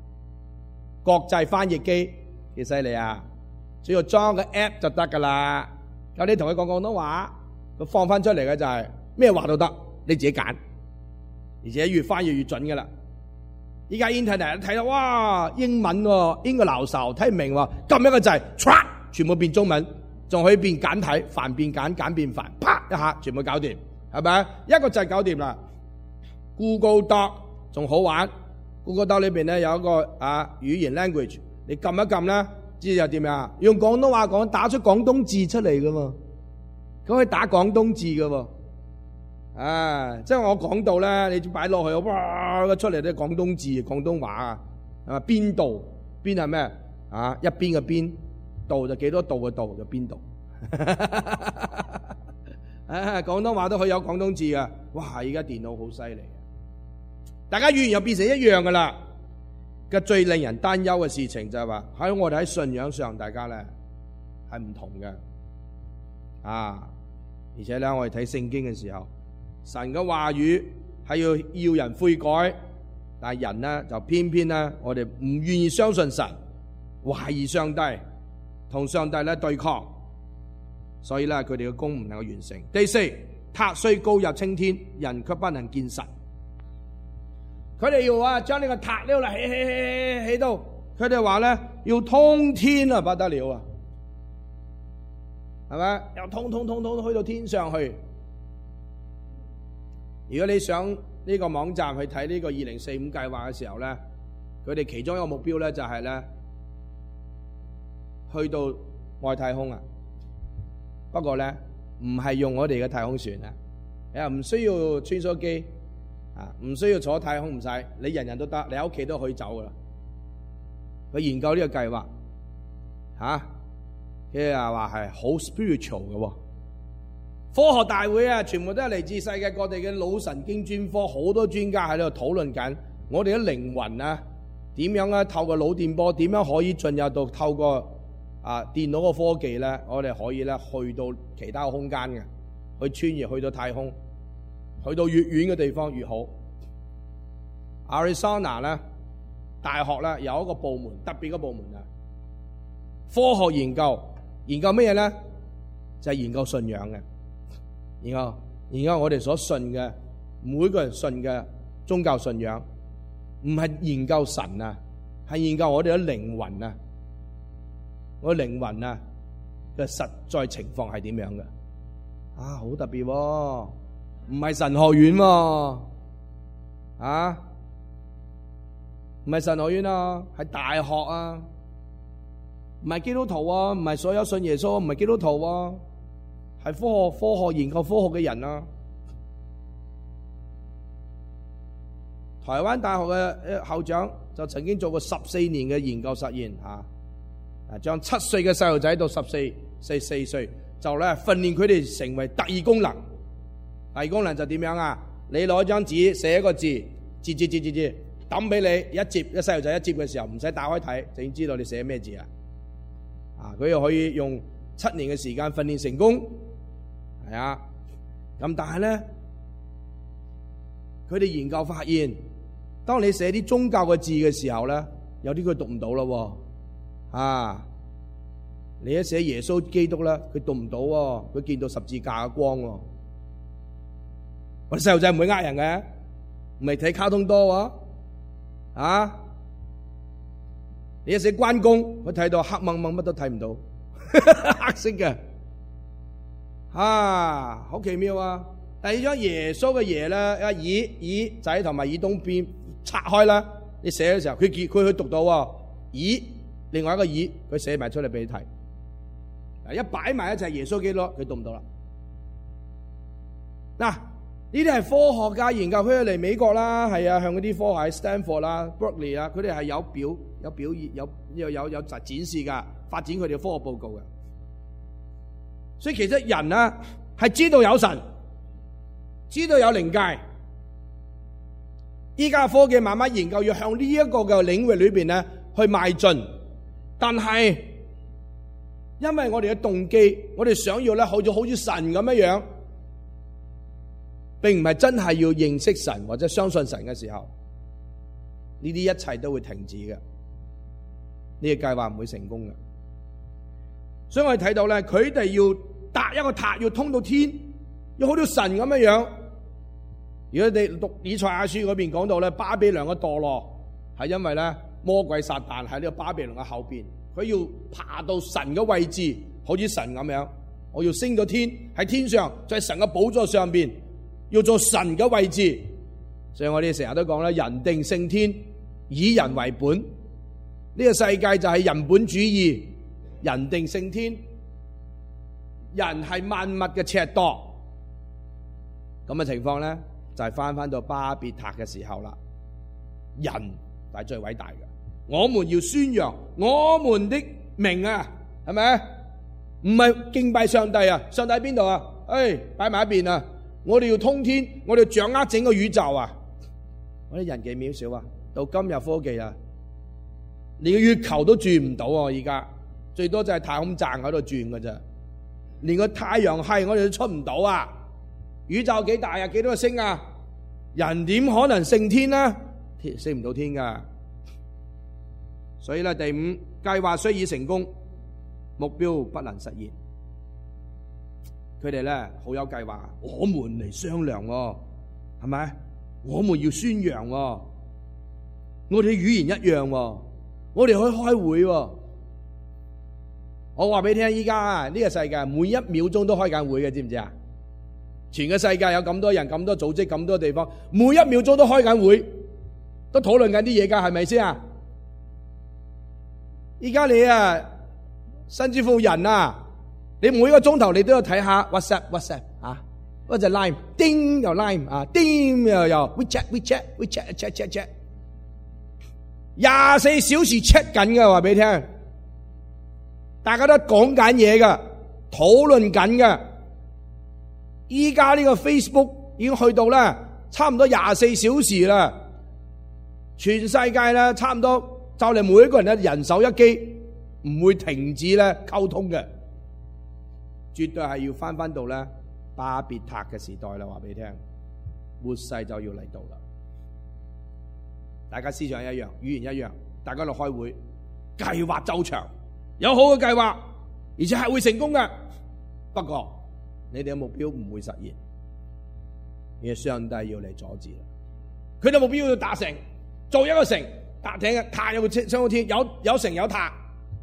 國際翻譯機幾犀利啊！只要裝個 app 就得噶啦。咁你同佢講廣東話，佢放翻出嚟嘅就係咩話都得，你自己揀，而且越翻譯越準噶啦。依家 internet 睇到哇英文喎，英個流手睇唔明喎，撳一個掣，唰全部變中文，仲可以變簡體，繁變簡，簡變繁，啪一下全部搞掂，係咪？一個掣搞掂啦。Google Doc 仲好玩 ，Google Doc 裏邊咧有一個啊語言 language， 你撳一撳咧，知就點樣？用廣東話講，打出廣東字出嚟噶嘛，咁可以打廣東字噶喎。啊，即係我講到咧，你擺落去，哇，出嚟啲廣東字、廣東話啊，係嘛？邊度？邊係咩？啊，一邊嘅邊，度就幾多度嘅度就邊度。啊，廣東話都可以有廣東字噶，哇！而家電腦好犀利，大家語言又變成一樣噶啦。嘅最令人擔憂嘅事情就係話喺我哋喺信仰上，大家咧係唔同嘅啊，而且咧我哋睇聖經嘅時候。神嘅話語係要要人悔改，但係人呢就偏偏呢，我哋唔願意相信神，懷疑上帝，同上帝咧對抗，所以咧佢哋嘅功唔能夠完成。第四，塔雖高入青天，人卻不能見神。佢哋要啊將呢個塔呢度起起起起起到，佢哋話咧要通天啊，不得了啊，係咪？又通通通通去到天上去。如果你上呢個網站去睇呢個二零四五計劃嘅時候咧，佢哋其中一個目標咧就係咧去到外太空啊。不過咧唔係用我哋嘅太空船啊，又唔需要穿梭機啊，唔需要坐太空，唔使，你人人都得，你喺屋企都可以走噶啦。佢研究呢個計劃嚇，佢啊話係好 spiritual 嘅喎。科學大會啊，全部都係嚟自世界各地嘅腦神經專科，好多專家喺度討論緊，我哋嘅靈魂啊，點樣啊透過腦電波，點樣可以進入到透過啊電腦嘅科技咧，我哋可以咧去到其他空間嘅，去穿越去到太空，去到越遠嘅地方越好。Arizona 咧大學咧有一個部門，特別嘅部門啊，科學研究，研究咩嘢咧？就係研究信仰嘅。然後，然後我哋所信嘅每個人信嘅宗教信仰，唔係研究神啊，係研究我哋嘅靈魂啊，我靈魂啊嘅實在情況係點樣嘅？啊，好特別喎，唔係神學院喎，啊，唔係神學院啊，係大學啊，唔係基督徒啊，唔係所有信耶穌唔係基督徒啊。係科學科學研究科學嘅人啊！台灣大學嘅校長就曾經做過十四年嘅研究實驗，吓啊，將七歲嘅細路仔到十四四四歲，就咧訓練佢哋成為特異功能。特異功能就點樣啊？你攞張紙寫一個字，字字字字字抌俾你，一接一細路仔一接嘅時候，唔使打開睇，就已經知道你寫咩字啊！啊，佢又可以用七年嘅時間訓練成功。係啊，咁但係咧，佢哋研究發現，當你寫啲宗教嘅字嘅時候咧，有啲佢讀唔到咯，啊！你一寫耶穌基督咧，佢讀唔到，佢見到十字架嘅光。我哋細路仔唔會呃人嘅，唔係睇卡通多喎，啊！你一寫關公，佢睇到黑掹掹，乜都睇唔到，黑色嘅。啊，好奇妙啊！第二張耶穌嘅耶咧，啊耳耳仔同埋耳東邊拆開啦，你寫嘅時候，佢佢佢讀到耳，另外一個耳，佢寫埋出嚟俾你睇。啊，一擺埋一齊耶穌基督，佢讀唔到啦。嗱，呢啲係科學家研究，佢嚟美國啦，係啊，向嗰啲科學喺 Stanford 啦、Berkeley 啊，佢哋係有表有表現有有有有展示噶，發展佢哋嘅科學報告嘅。所以其實人啊係知道有神，知道有靈界。依家科技慢慢研究要向呢一個嘅領域裏邊咧去邁進，但係因為我哋嘅動機，我哋想要咧好似好似神咁樣樣，並唔係真係要認識神或者相信神嘅時候，呢啲一切都會停止嘅。 呢個計劃唔會成功嘅。所以我哋睇到咧，佢哋要搭一個塔，要通到天，要好似神咁樣樣。如果你讀以賽亞書嗰邊講到咧，巴比倫嘅墮落係因為咧魔鬼撒旦喺呢個巴比倫嘅後邊，佢要爬到神嘅位置，好似神咁樣，我要升到天，喺天上，就喺神嘅寶座上邊，要做神嘅位置。所以我哋成日都講咧，人定勝天，以人為本。呢個世界就係人本主義，人定勝天，人係萬物嘅尺度。咁嘅情況咧，就係翻翻到巴別塔嘅時候啦。人係最偉大嘅，我們要宣揚我們的名啊，係咪？唔係敬拜上帝啊，上帝喺邊度啊？誒，擺埋一邊啊！我哋要通天，我哋要掌握整個宇宙啊！我哋人幾渺小啊！到今日科技啊，連個月球都轉唔到啊！而家最多就係太空站喺度轉㗎咋，連個太陽系我哋都出唔到啊！宇宙幾大啊？幾多個星啊？人點可能勝天啊？升唔到天噶。所以咧，第五計劃雖已成功，目標不能實現。佢哋咧好有計劃，我們嚟商量喎，係咪？我們要宣揚喎，我哋語言一樣喎，我哋可以開會喎。我話俾你聽，依家啊呢個世界每一秒鐘都開緊會嘅，知唔知啊？全個世界有咁多人、咁多組織、咁多地方，每一秒鐘都開緊會，都討論緊啲嘢噶，係咪先啊？依家你啊，甚至乎人啊，你每個鐘頭你都要睇下 WhatsApp、WhatsApp 啊，或者 Line， 叮又 Line 啊，叮又又 WeChat、WeChat、WeChat、Chat、Chat、Chat， 廿四小時 check 緊嘅，話俾你聽，大家都講緊嘢噶，討論緊嘅。依家呢個 Facebook 已經去到咧，差唔多廿四小時啦，全世界咧差唔多就嚟每一個人咧人手一機，唔會停止咧溝通嘅，絕對係要翻翻到咧巴別塔嘅時代啦。話俾你聽，末世就要嚟到啦。大家思想一樣，語言一樣，大家落開會，計劃周詳，有好嘅計劃，而且係會成功嘅。不過你哋嘅目標唔會實現，因為上帝要嚟阻止啦。佢哋目標要達成，做一個城，塔頂嘅塔有冇升到天？有有城有塔。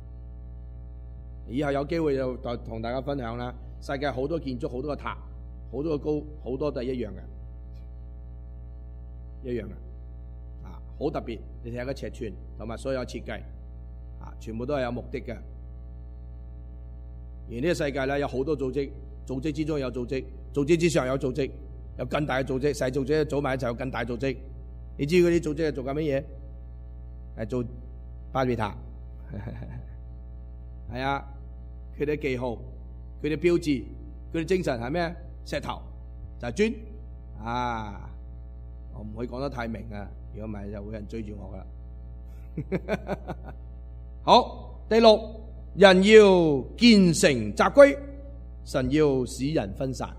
以後有機會就同大家分享啦。世界好多建築，好多個塔，好多個高，好多都係一樣嘅，一樣嘅，啊，好特別。你睇下個尺寸同埋所有設計，啊，全部都係有目的嘅。而呢個世界咧有好多組織。組織之中有組織，組織之上有組織，有更大嘅組織，細組織組埋一齊有更大組織。你知嗰啲組織係做緊乜嘢？係做巴別塔，係啊！佢哋記號，佢哋標誌，佢哋精神係咩？石頭就係磚啊！我唔可以講得太明啊，如果唔係就會有人追住我噶啦。好，第六，人要建城雜居。神要使人分散，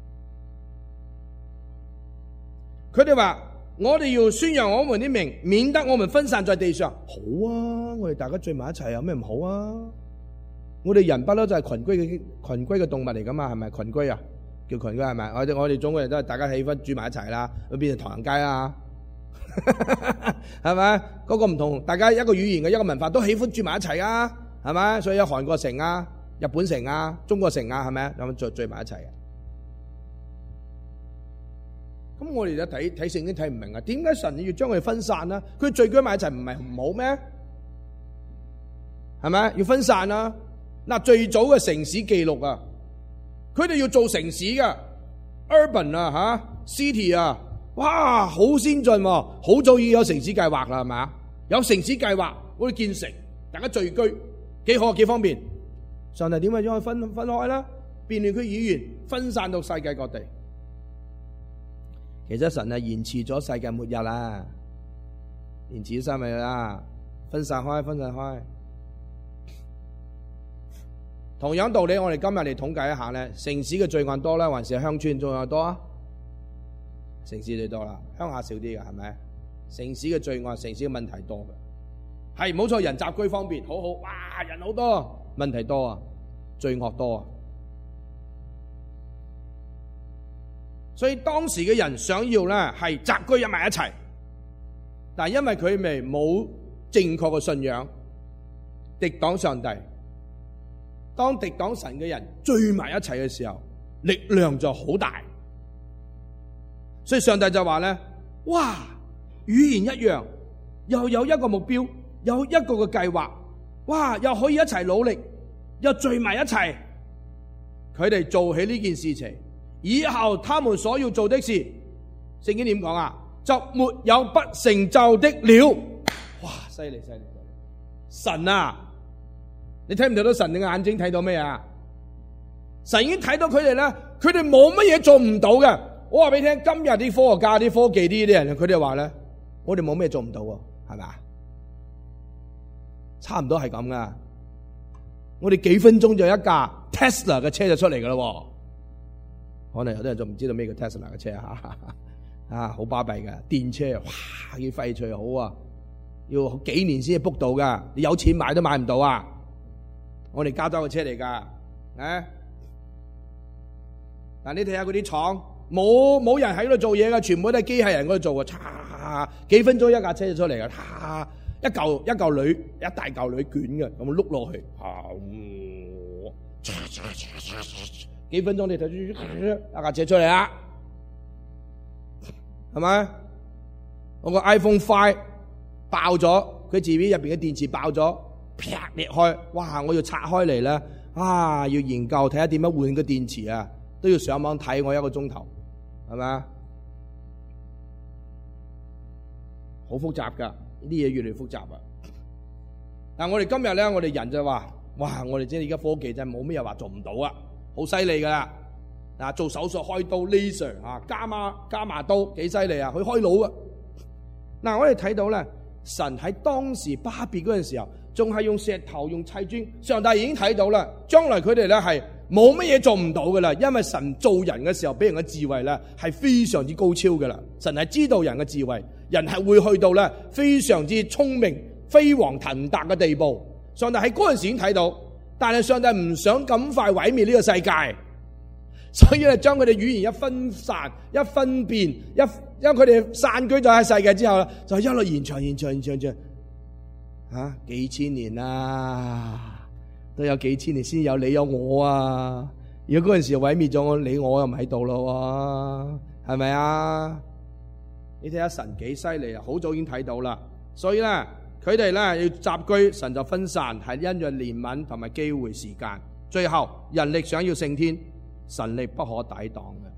佢哋話：我哋要宣揚我們的名，免得我們分散在地上。好啊，我哋大家聚埋一齊有咩唔好啊？我哋人不嬲就係群居嘅群居嘅動物嚟噶嘛，係咪群居啊？叫群居係咪？我哋我哋中國人都係大家喜歡住埋一齊啦，會變成唐人街啊，係咪？嗰個唔同，大家一個語言嘅一個文化都喜歡住埋一齊啊，係咪？所以有韓國城啊。日本城啊，中國城啊，係咪啊？咁聚聚埋一齊嘅。咁我哋就睇睇聖經睇唔明啊，點解神要將佢哋分散啊？佢聚居埋一齊唔係唔好咩？係咪？要分散啊？嗱，最早嘅城市記錄啊，佢哋要做城市噶 ，urban 啊吓 ，city 啊，哇，好先進，好早已經有城市計劃啦，係咪？有城市計劃，我哋建成，大家聚居，幾好幾方便。上帝點解將佢分分開啦？變亂佢語言，分散到世界各地。其實神係延遲咗世界末日啦，延遲咗三日啦，分散開，分散開。同樣道理，我哋今日嚟統計一下咧，城市嘅罪案多咧，還是鄉村罪案多啊？城市最多啦，鄉下少啲嘅係咪？城市嘅罪案、城市嘅問題多嘅， 係冇錯，人集居方便，好好，哇，人好多，問題多啊，罪惡多啊。所以當時嘅人想要咧係集居埋一齊，但係因為佢哋冇正確嘅信仰，敵擋上帝。當敵擋神嘅人聚埋一齊嘅時候，力量就好大。所以上帝就話咧，哇，語言一樣，又有一個目標，有一個嘅計劃，哇，又可以一齊努力，又聚埋一齊，佢哋做起呢件事情，以後他們所要做的事，聖經點講啊？就沒有不成就的了。哇，犀利犀利！神啊，你睇唔睇到神嘅眼睛睇到咩啊？神已經睇到佢哋咧，佢哋冇乜嘢做唔到嘅。我話俾你聽，今日啲科學家、啲科技啲啲人，佢哋話咧，我哋冇咩做唔到，係咪啊？差唔多係咁噶。我哋幾分鐘就一架 Tesla 嘅車就出嚟噶啦。可能有啲人就唔知道咩叫 Tesla 嘅車啊，啊，好巴閉嘅電車，哇，要廢除好啊，要幾年先至 book 到噶，你有錢買都買唔到啊！我哋加州嘅車嚟噶，啊！但你睇下嗰啲廠，冇冇人喺度做嘢噶，全部都係機械人嗰度做嘅，嚓，幾分鐘一架車就出嚟噶，嚓，一嚿一嚿鋁，一大嚿鋁捲嘅，咁碌落去，幾分鐘你睇住一架車出嚟啦，係咪？我個 iPhone five 爆咗，佢自己入邊嘅電池爆咗，啪裂開，哇！我要拆開嚟咧，啊，要研究睇下點樣換個電池啊，都要上網睇我一個鐘頭，係咪啊？好複雜噶，呢啲嘢越嚟越複雜啊！但係我哋今日咧，我哋人就話，哇！我哋即係而家科技真係冇咩嘢話做唔到啊！好犀利噶啦！嗱，做手術開刀 laser 啊，加碼加碼刀幾犀利啊！佢開腦啊！嗱，我哋睇到咧，神喺當時巴別嗰陣時候，仲係用石頭用砌磚，上帝已經睇到啦。將來佢哋咧係冇乜嘢做唔到噶啦，因為神做人嘅時候，俾人嘅智慧咧係非常之高超噶啦。神係知道人嘅智慧，人係會去到咧非常之聰明、飛黃騰達嘅地步。上帝喺嗰陣時已經睇到。但係上帝唔想咁快毀滅呢個世界，所以咧將佢哋語言一分散、一分辨、一因為佢哋散居咗喺世界之後咧，就一路延長、延長、延長、延長，吓、啊、幾千年啦，都有幾千年先有你有我啊！如果嗰陣時毀滅咗我，你我又唔喺度咯，係咪啊？你睇下神幾犀利啊！好早已經睇到啦，所以咧。佢哋咧要集居，神就分散，係因着憐憫同埋機會時間。最後人力想要勝天，神力不可抵擋嘅。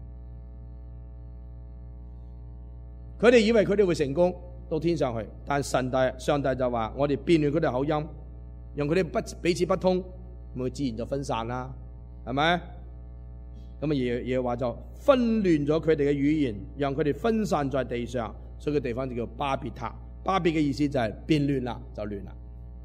佢哋以為佢哋會成功到天上去，但神帝上帝就話：我哋變亂佢哋口音，讓佢哋不彼此不通，咁佢自然就分散啦，係咪？咁啊耶耶話就分亂咗佢哋嘅語言，讓佢哋分散在地上，所以個地方就叫巴別塔。巴別嘅意思就係變亂啦，就亂啦。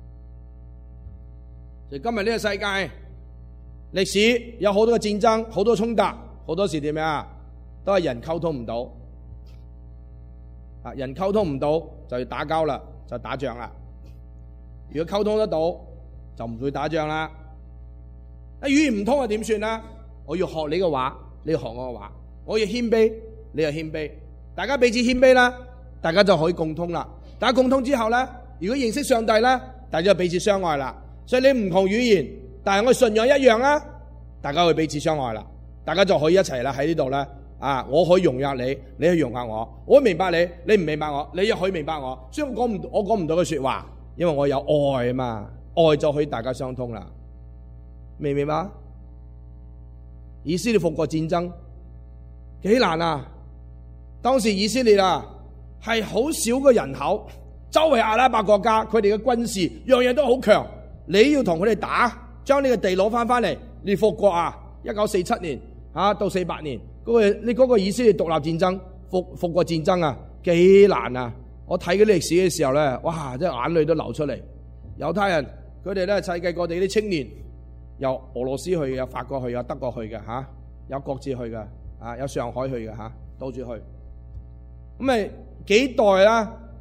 所以今日呢個世界歷史有好多嘅戰爭，好多衝突，好多時點樣啊？都係人溝通唔到，啊人溝通唔到就要打交啦，就打仗啦。如果溝通得到，就唔會打仗啦。啊語言唔通啊點算啊？我要學你嘅話，你要學我嘅話，我要謙卑，你又謙卑，大家彼此謙卑啦，大家就可以共通啦。大家共通之後咧，如果認識上帝咧，大家就彼此相愛啦。所以你唔同語言，但係我信仰一樣啦，大家會彼此相愛啦。大家就可以一齊啦喺呢度咧。啊，我可以容納你，你可以容納我，我明白你，你唔明白我，你又可以明白我。所以我講唔，我講唔到嘅說話，因為我有愛啊嘛，愛就可以大家相通啦。明唔明白？以色列復國戰爭幾難啊！當時以色列啊。係好少嘅人口，周圍阿拉伯國家，佢哋嘅軍事樣樣都好強。你要同佢哋打，將呢個地攞翻翻嚟，你復國啊！一九四七年啊到四八年，嗰、嗰個你嗰個以色列獨立戰爭、復復國戰爭啊，幾難啊！我睇嗰啲歷史嘅時候咧，哇，真係眼淚都流出嚟。猶太人佢哋咧，世界各地啲青年，由俄羅斯去嘅，有法國去，有德國去嘅吓、啊，有各自去嘅，啊，有上海去嘅吓、啊，到處去。咁咪幾代啦，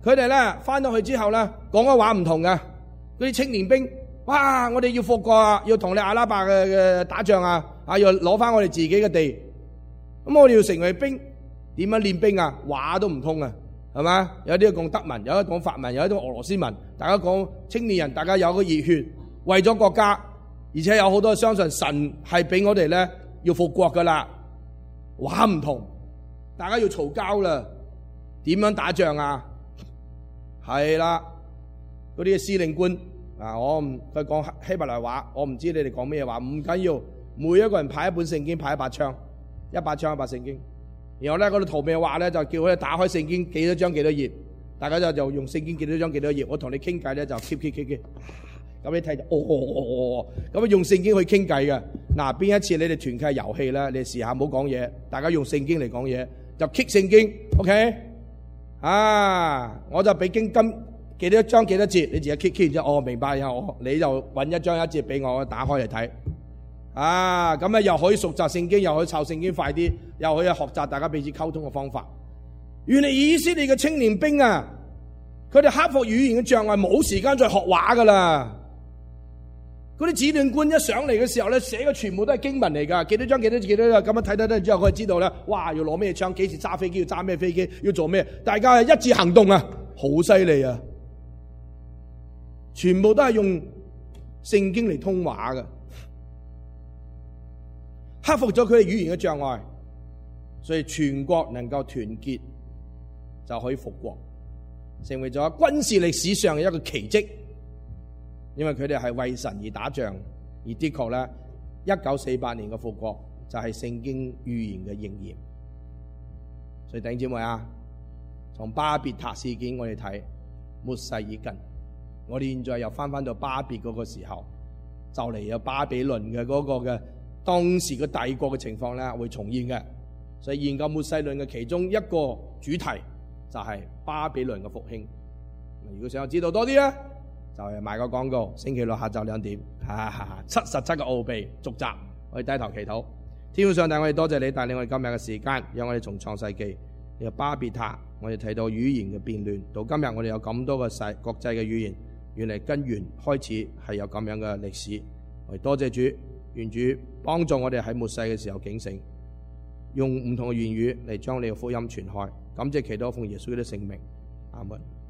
佢哋咧翻到去之後咧講嘅話唔同嘅，嗰啲青年兵，哇！我哋要復國啊，要同你阿拉伯嘅嘅打仗啊，啊要攞翻我哋自己嘅地。咁我哋要成為兵，點樣練兵啊？話都唔通啊，係嘛？有啲講德文，有啲講法文，有啲講俄羅斯文。大家講青年人，大家有個熱血，為咗國家，而且有好多相信神係俾我哋咧要復國噶啦。話唔同，大家要嘈交啦。點樣打仗啊？係啦，嗰啲司令官啊，我唔佢講希伯來話，我唔知你哋講咩話，唔緊要。每一個人派一本聖經，派一把槍。一把槍一把聖經，然後咧嗰度圖咩話咧就叫佢打開聖經幾多章幾多頁，大家就就用聖經幾多章幾多頁，我同你傾偈咧就 keep keep keep keep，咁你睇就哦哦哦哦，咁啊用聖經去傾偈嘅。嗱，邊一次你哋團契遊戲咧，你試下唔好講嘢，大家用聖經嚟講嘢，就 keep 聖經 ，OK？ 啊，我就俾經金幾多章幾多節，你自己 keep keep 咗，哦明白，然後我你就揾一章一節俾我打開嚟睇。啊，咁啊又可以熟習聖經，又可以抄聖經快啲，又可以學習大家彼此溝通嘅方法。原來以色列嘅青年兵啊，佢哋克服語言嘅障礙，冇時間再學畫噶啦。嗰啲指令官一上嚟嘅時候咧，寫嘅全部都係經文嚟噶，幾多章幾多幾多，咁樣睇睇睇之後，佢就知道咧，哇，要攞咩槍，幾時揸飛機，要揸咩飛機，要做咩，大家一致行動啊，好犀利啊！全部都係用聖經嚟通話嘅。克服咗佢哋語言嘅障礙，所以全國能夠團結就可以復國，成為咗軍事歷史上嘅一個奇蹟。因為佢哋係為神而打仗，而的確咧，一九四八年嘅復國就係聖經預言嘅應驗。所以弟兄姊妹啊，從巴別塔事件我哋睇末世已近，我哋現在又翻翻到巴別嗰個時候，就嚟有巴比倫嘅嗰個嘅。當時嘅帝國嘅情況咧會重現嘅，所以研究末世論嘅其中一個主題就係巴比倫嘅復興。如果想知道多啲咧，就係賣個廣告。星期六下晝兩點，哈哈哈，七十七個奧秘續集，我哋低頭祈禱。天父上帝，我哋多謝你帶領我哋今日嘅時間，讓我哋從創世記呢個巴別塔，我哋睇到語言嘅變亂，到今日我哋有咁多個世國際嘅語言，原嚟根源開始係有咁樣嘅歷史。我哋多謝主。願主幫助我哋喺末世嘅時候警醒，用唔同嘅言語嚟將你嘅福音傳開。感謝祈禱奉耶穌嘅聖名，阿門。